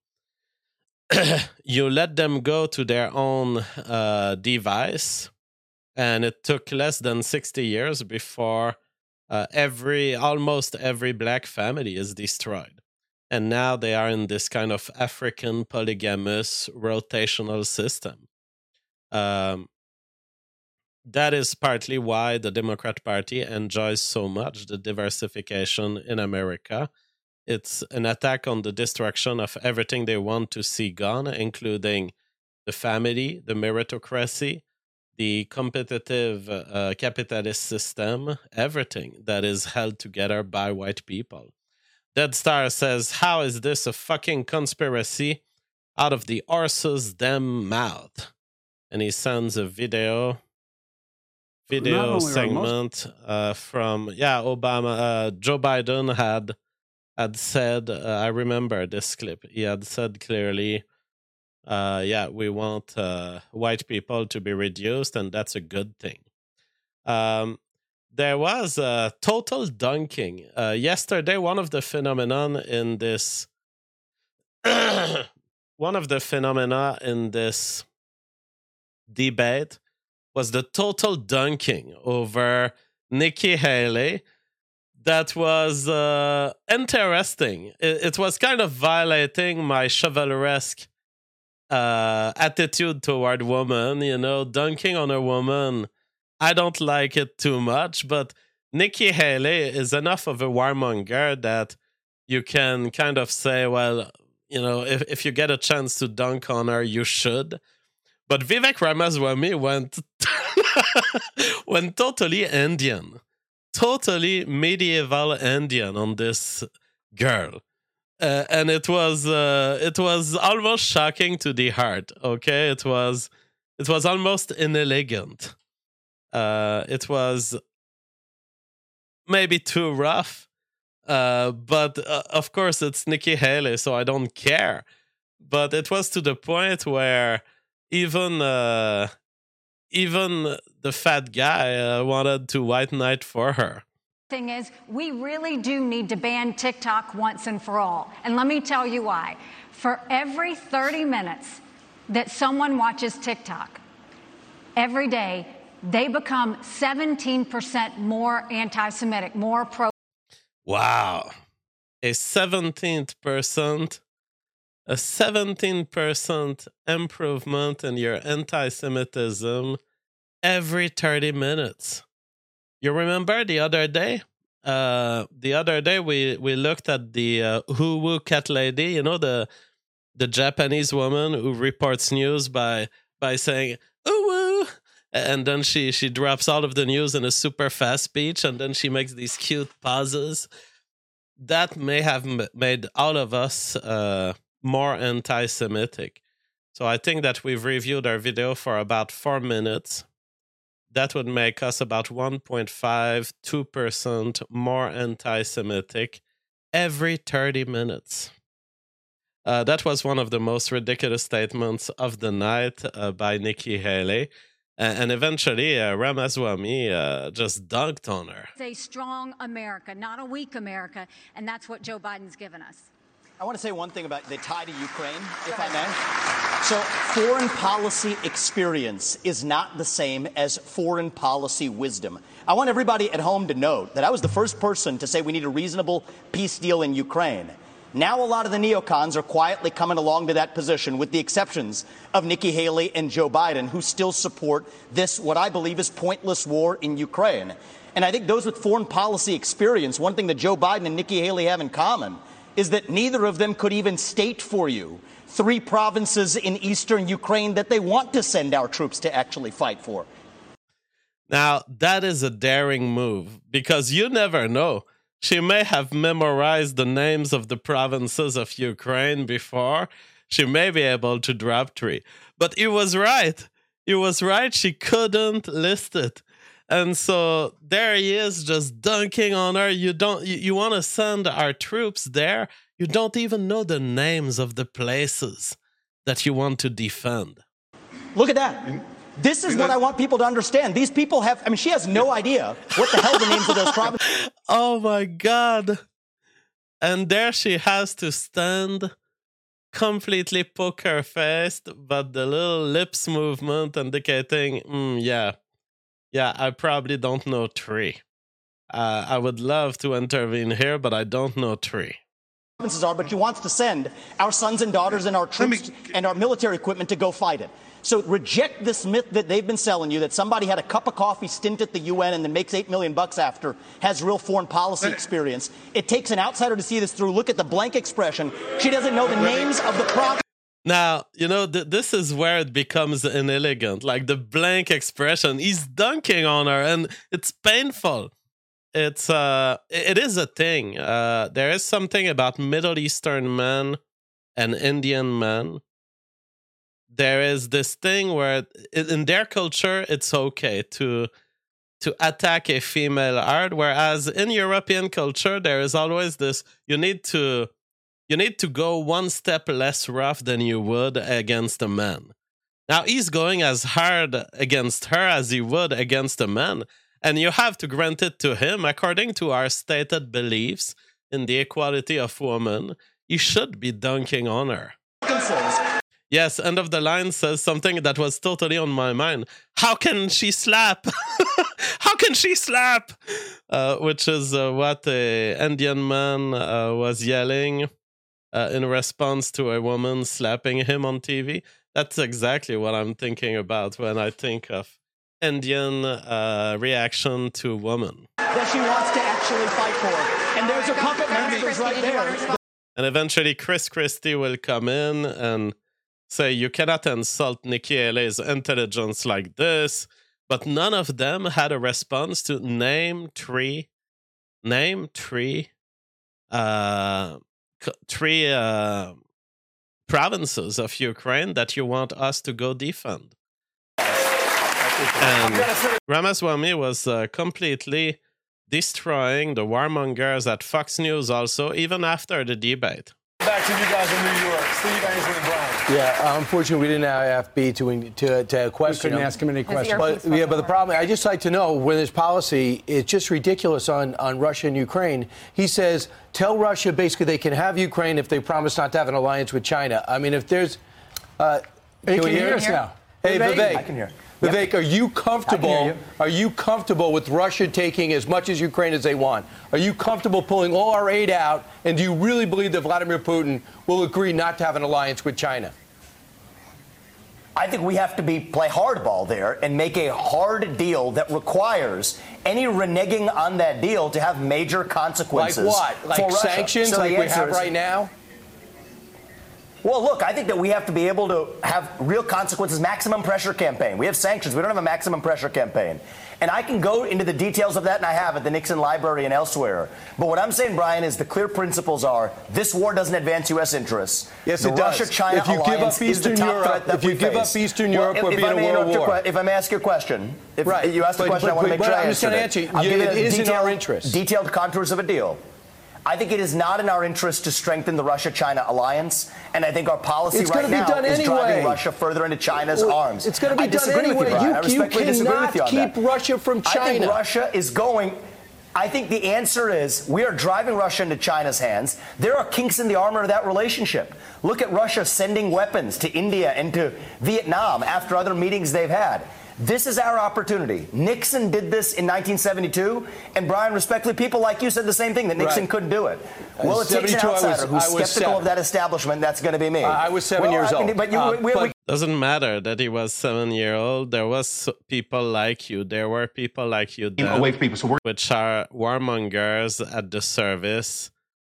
You let them go to their own uh, device, and it took less than sixty years before uh, every almost every black family is destroyed. And now they are in this kind of African polygamous rotational system. Um, that is partly why the Democrat Party enjoys so much the diversification in America. It's an attack on the destruction of everything they want to see gone, including the family, the meritocracy, the competitive uh, capitalist system, everything that is held together by white people. Dead Star says, how is this a fucking conspiracy out of the horse's damn mouth? And he sends a video video segment uh, from, yeah, Obama, uh, Joe Biden had had said, uh, I remember this clip, he had said clearly, uh, yeah, we want uh, white people to be reduced, and that's a good thing. Um, there was a total dunking. Uh, yesterday, one of the phenomenon in this, one of the phenomena in this debate was the total dunking over Nikki Haley. That was uh, interesting. It, it was kind of violating my chivalresque uh, attitude toward women, you know, dunking on a woman. I don't like it too much, but Nikki Haley is enough of a warmonger that you can kind of say, well, you know, if, if you get a chance to dunk on her, you should. But Vivek Ramaswamy went went totally Indian, totally medieval Indian on this girl. Uh, and it was uh, it was almost shocking to the heart. Okay, it was it was almost inelegant. Uh, it was maybe too rough, uh, but uh, of course it's Nikki Haley, so I don't care. But it was to the point where even uh, even the fat guy uh, wanted to white knight for her. Thing is, we really do need to ban TikTok once and for all. And let me tell you why. For every thirty minutes that someone watches TikTok, every day, they become seventeen percent more anti-Semitic, more pro. Wow. A seventeen percent, a seventeen percent improvement in your anti-Semitism every thirty minutes. You remember the other day? Uh, the other day we, we looked at the uh, Who Woo Cat Lady, you know, the the Japanese woman who reports news by by saying "Ooh woo," and then she she drops all of the news in a super fast speech, and then she makes these cute pauses. That may have m- made all of us uh, more anti-Semitic. So I think that we've reviewed our video for about four minutes. That would make us about one point five, two percent more anti-Semitic every thirty minutes. Uh, that was one of the most ridiculous statements of the night uh, by Nikki Haley. And, and eventually, uh, Ramaswamy uh, just dunked on her. It's a strong America, not a weak America, and that's what Joe Biden's given us. I want to say one thing about the tie to Ukraine, if I may. So foreign policy experience is not the same as foreign policy wisdom. I want everybody at home to note that I was the first person to say we need a reasonable peace deal in Ukraine. Now a lot of the neocons are quietly coming along to that position, with the exceptions of Nikki Haley and Joe Biden, who still support this, what I believe is pointless war in Ukraine. And I think those with foreign policy experience, one thing that Joe Biden and Nikki Haley have in common is that neither of them could even state for you three provinces in eastern Ukraine that they want to send our troops to actually fight for. Now, that is a daring move, because you never know. She may have memorized the names of the provinces of Ukraine before. She may be able to drop three. But he was right. He was right. She couldn't list it. And so there he is, just dunking on her. You don't. You, you want to send our troops there. You don't even know the names of the places that you want to defend. Look at that. This is what I want people to understand. These people have, I mean, she has no idea what the hell the names of those provinces. Oh my God. And there she has to stand completely poker faced, but the little lips movement indicating, mm, yeah, yeah, I probably don't know three. Uh, I would love to intervene here, but I don't know three. Are, but she wants to send our sons and daughters and our troops me, and our military equipment to go fight it. So reject this myth that they've been selling you, that somebody had a cup of coffee stint at the U N and then makes eight million bucks after, has real foreign policy experience. It takes an outsider to see this through. Look at the blank expression. She doesn't know the names of the provinces. Now, you know, th- this is where it becomes inelegant. Like the blank expression, he's dunking on her and it's painful. It's uh, it is a thing. Uh, there is something about Middle Eastern men and Indian men. There is this thing where in their culture, it's okay to to attack a female hard, whereas in European culture, there is always this, you need to you need to go one step less rough than you would against a man. Now, he's going as hard against her as he would against a man, and you have to grant it to him, according to our stated beliefs in the equality of women, he should be dunking on her. Yes, end of the line says something that was totally on my mind. How can she slap? How can she slap? Uh, which is uh, what a Indian man uh, was yelling uh, in response to a woman slapping him on T V. That's exactly what I'm thinking about when I think of Indian uh, reaction to women. That she wants to actually fight for. And there's her puppet masters right there. And eventually Chris Christie will come in and say, you cannot insult Nikki Haley's intelligence like this. But none of them had a response to name three, name three, uh, three uh, provinces of Ukraine that you want us to go defend. And Ramaswamy was uh, completely destroying the warmongers at Fox News also, even after the debate. Back to you guys in New York. Steve, Ainsley, and Brian. Yeah, uh, unfortunately, we didn't have F B to to, to question We couldn't him. ask him any questions. But, yeah, but the problem, I just like to know, when this policy, it's just ridiculous on, on Russia and Ukraine. He says, tell Russia basically they can have Ukraine if they promise not to have an alliance with China. I mean, if there's... Uh, He can can we hear hear us now. Hey, Vivek. I can hear. Vivek, are you comfortable? you. Are you comfortable with Russia taking as much as Ukraine as they want? Are you comfortable pulling all our aid out? And do you really believe that Vladimir Putin will agree not to have an alliance with China? I think we have to be play hardball there and make a hard deal that requires any reneging on that deal to have major consequences. Like what? Like for Russia. sanctions, So like the we answer have is- right now? Well, look, I think that we have to be able to have real consequences. Maximum pressure campaign. We have sanctions. We don't have a maximum pressure campaign. And I can go into the details of that, and I have at the Nixon Library and elsewhere. But what I'm saying, Brian, is the clear principles are this war doesn't advance U S interests. Yes, the it does. Russia-China If you give alliance up is the Eastern top Europe- threat that if you we give up face. Eastern Well, Europe, if- we'll if be I in a may world interrupt your war. que- If I may ask you a question, if Right. you asked the But- question, but- I want to but- make sure but I I'm just answered gonna it. answer you. I'll You- give you it the is in our detailed- interest. Detailed contours of a deal. I think it is not in our interest to strengthen the Russia-China alliance, and I think our policy It's right gonna be now done is anyway. driving Russia further into China's Well, arms. it's gonna be I done disagree with anyway. you, Brian. You- I you respectfully disagree cannot with you on keep that. Russia from I think China. Russia is going. I think the answer is we are driving Russia into China's hands. There are kinks in the armor of that relationship. Look at Russia sending weapons to India and to Vietnam after other meetings they've had. This is our opportunity. Nixon did this in nineteen seventy-two, and Brian, respectfully, people like you said the same thing, that Nixon Right. couldn't do it. Uh, Well, it takes an seventy-two, I was- outsider who's I was skeptical seven. of that establishment. That's going to be me. I- I was seven Well, years I mean, old. But you, Uh, we, but- we, Doesn't matter that he was seven year old. There was people like you. There were people like you then, away from people. So we're which are warmongers at the service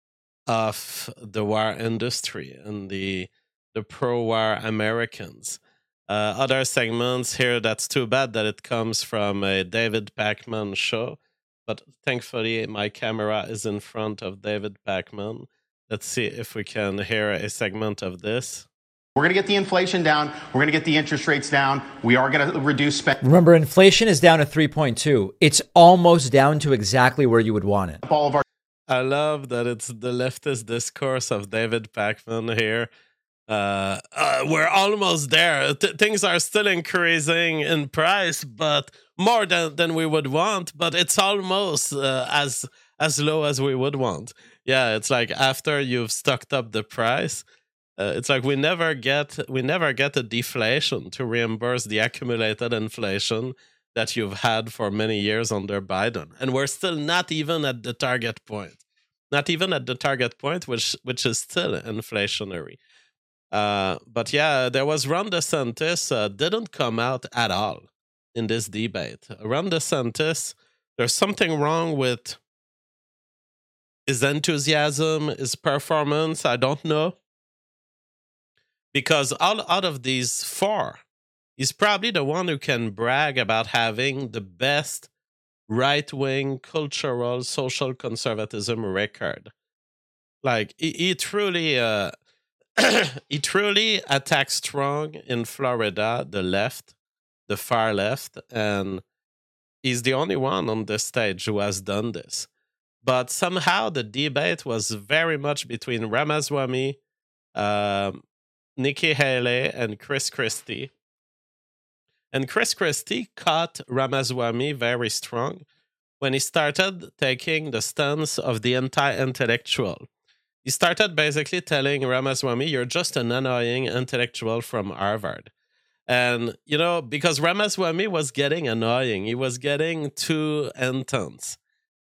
of the war industry and the the pro-war Americans. Uh, other segments here, that's too bad that it comes from a David Pakman show, but thankfully my camera is in front of David Pakman. Let's see if we can hear a segment of this. we're going to get the inflation down. We're going to get the interest rates down. We are going to reduce spending. Remember, inflation is down to three point two. It's almost down to exactly where you would want it. All of our I love that it's the leftist discourse of David Pakman here. Uh, uh, we're almost there. Th- things are still increasing in price, but more than, than we would want. But it's almost uh, as as low as we would want. Yeah, it's like after you've stocked up the price, uh, it's like we never get we never get a deflation to reimburse the accumulated inflation that you've had for many years under Biden, and we're still not even at the target point. Not even at the target point, which which is still inflationary. Uh, but yeah, there was Ron DeSantis, uh, didn't come out at all in this debate. Ron DeSantis, there's something wrong with his enthusiasm, his performance, I don't know. Because all out of these four, he's probably the one who can brag about having the best right-wing cultural social conservatism record. Like, he, he truly... Uh, he truly attacks strong in Florida, the left, the far left, and he's the only one on this stage who has done this. But somehow the debate was very much between Ramaswamy, um, Nikki Haley, and Chris Christie. And Chris Christie caught Ramaswamy very strong when he started taking the stance of the anti-intellectual. He started basically telling Ramaswamy, you're just an annoying intellectual from Harvard. And, you know, because Ramaswamy was getting annoying, he was getting too intense.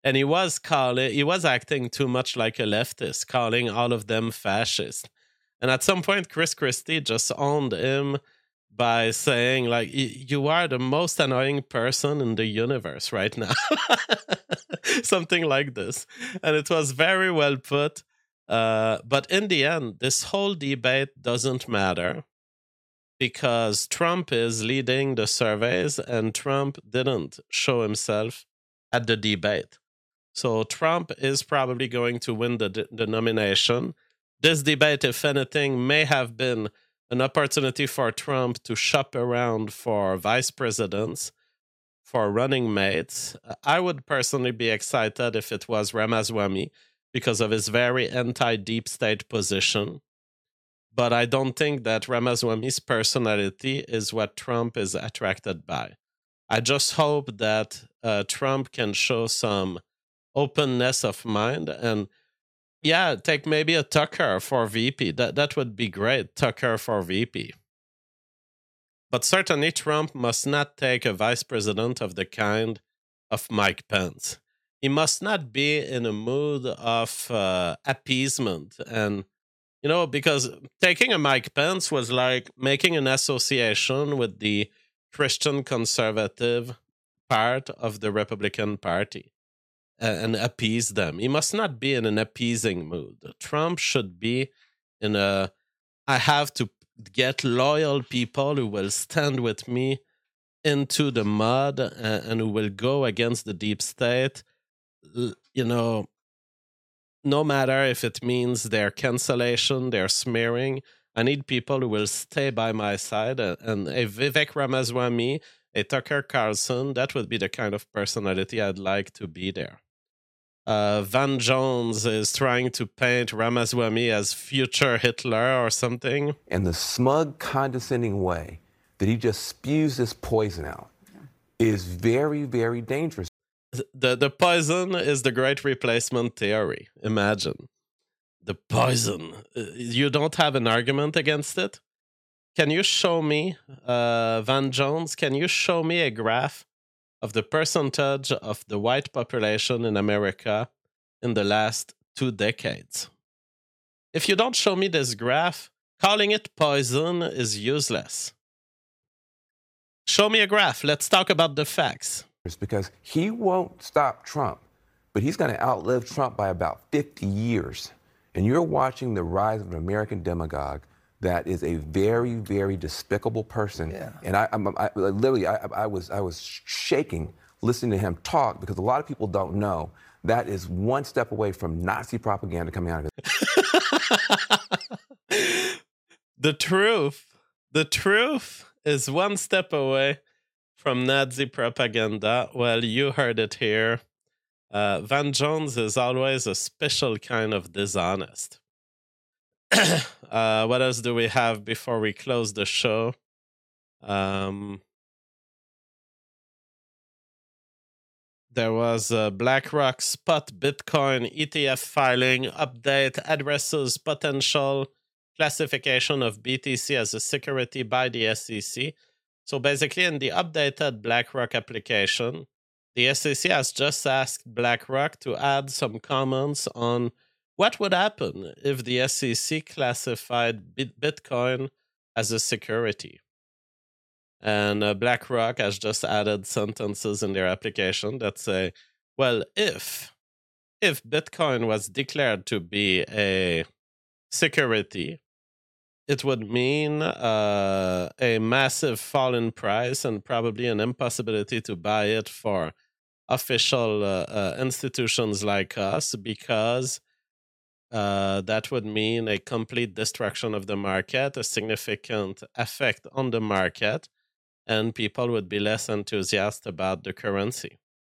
And he was calling, he was acting too much like a leftist, calling all of them fascist. And at some point, Chris Christie just owned him by saying, like, you are the most annoying person in the universe right now. Something like this. And it was very well put. Uh, but in the end, this whole debate doesn't matter because Trump is leading the surveys and Trump didn't show himself at the debate. So Trump is probably going to win the, the nomination. This debate, if anything, may have been an opportunity for Trump to shop around for vice presidents, for running mates. I would personally be excited if it was Ramaswamy because of his very anti-deep state position. But I don't think that Ramaswamy's personality is what Trump is attracted by. I just hope that uh, Trump can show some openness of mind and yeah, take maybe a Tucker for V P. That that would be great, Tucker for V P. But certainly Trump must not take a vice president of the kind of Mike Pence. He must not be in a mood of uh, appeasement. And, you know, because taking a Mike Pence was like making an association with the Christian conservative part of the Republican Party and appease them. He must not be in an appeasing mood. Trump should be in a, I have to get loyal people who will stand with me into the mud and, and who will go against the deep state, you know, no matter if it means their cancellation, their smearing. I need people who will stay by my side. And a Vivek Ramaswamy, a Tucker Carlson, that would be the kind of personality I'd like to be there. Uh, Van Jones is trying to paint Ramaswamy as future Hitler or something. And the smug, condescending way that he just spews this poison out yeah. is very, very dangerous. The, the poison is the great replacement theory. Imagine. The poison. You don't have an argument against it? Can you show me, uh, Van Jones, can you show me a graph of the percentage of the white population in America in the last two decades? If you don't show me this graph, calling it poison is useless. Show me a graph. Let's talk about the facts. Because he won't stop Trump, but he's going to outlive Trump by about fifty years. And you're watching the rise of an American demagogue that is a very, very despicable person. Yeah. And I, I, I literally, I, I was, I was shaking listening to him talk because a lot of people don't know that is one step away from Nazi propaganda coming out of it. The truth, the truth is one step away from Nazi propaganda. Well, you heard it here. Uh, Van Jones is always a special kind of dishonest. uh, what else do we have before we close the show? Um, there was a BlackRock spot Bitcoin E T F filing update addresses potential classification of B T C as a security by the S E C. So basically, in the updated BlackRock application, the S E C has just asked BlackRock to add some comments on what would happen if the S E C classified Bitcoin as a security. And uh, BlackRock has just added sentences in their application that say, well, if if Bitcoin was declared to be a security, it would mean uh, a massive fall in price and probably an impossibility to buy it for official uh, uh, institutions like us, because uh, that would mean a complete destruction of the market, a significant effect on the market, and people would be less enthusiastic about the currency.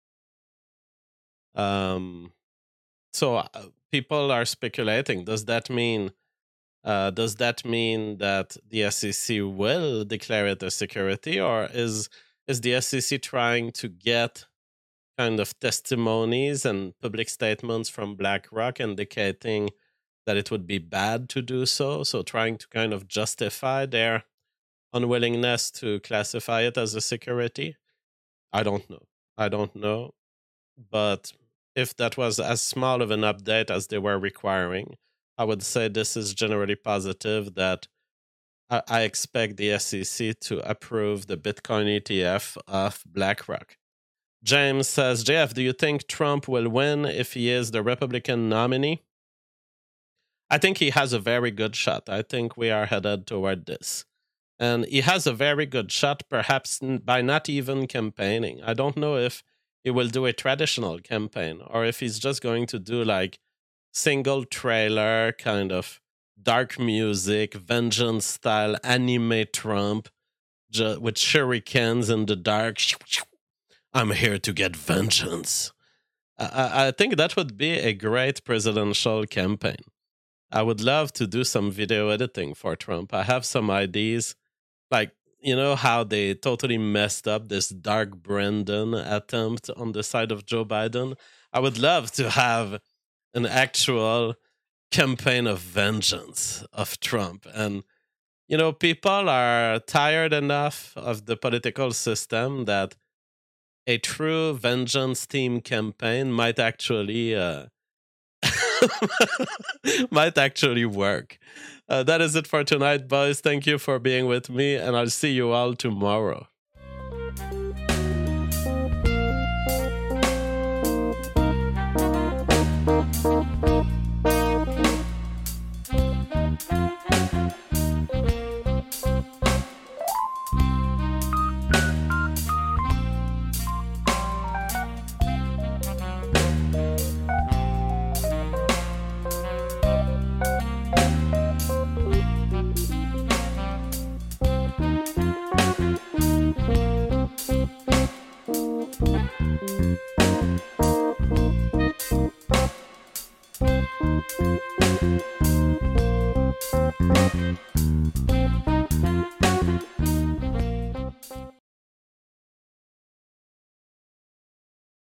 Um, so uh, people are speculating, does that mean Uh, does that mean that the S E C will declare it a security, or is is the S E C trying to get kind of testimonies and public statements from BlackRock indicating that it would be bad to do so, so trying to kind of justify their unwillingness to classify it as a security? I don't know. I don't know. But if that was as small of an update as they were requiring. I would say this is generally positive that I, I expect the S E C to approve the Bitcoin E T F of BlackRock. James says, J F, do you think Trump will win if he is the Republican nominee? I think he has a very good shot. I think we are headed toward this. And he has a very good shot, perhaps by not even campaigning. I don't know if he will do a traditional campaign or if he's just going to do like single trailer, kind of dark music, vengeance style, anime Trump ju- with shurikens in the dark. I'm here to get vengeance. I-, I think that would be a great presidential campaign. I would love to do some video editing for Trump. I have some ideas, like, you know, how they totally messed up this Dark Brandon attempt on the side of Joe Biden. I would love to have an actual campaign of vengeance of Trump. And, you know, people are tired enough of the political system that a true vengeance team campaign might actually uh, might actually work. Uh, that is it for tonight, boys. Thank you for being with me, and I'll see you all tomorrow. Thank you.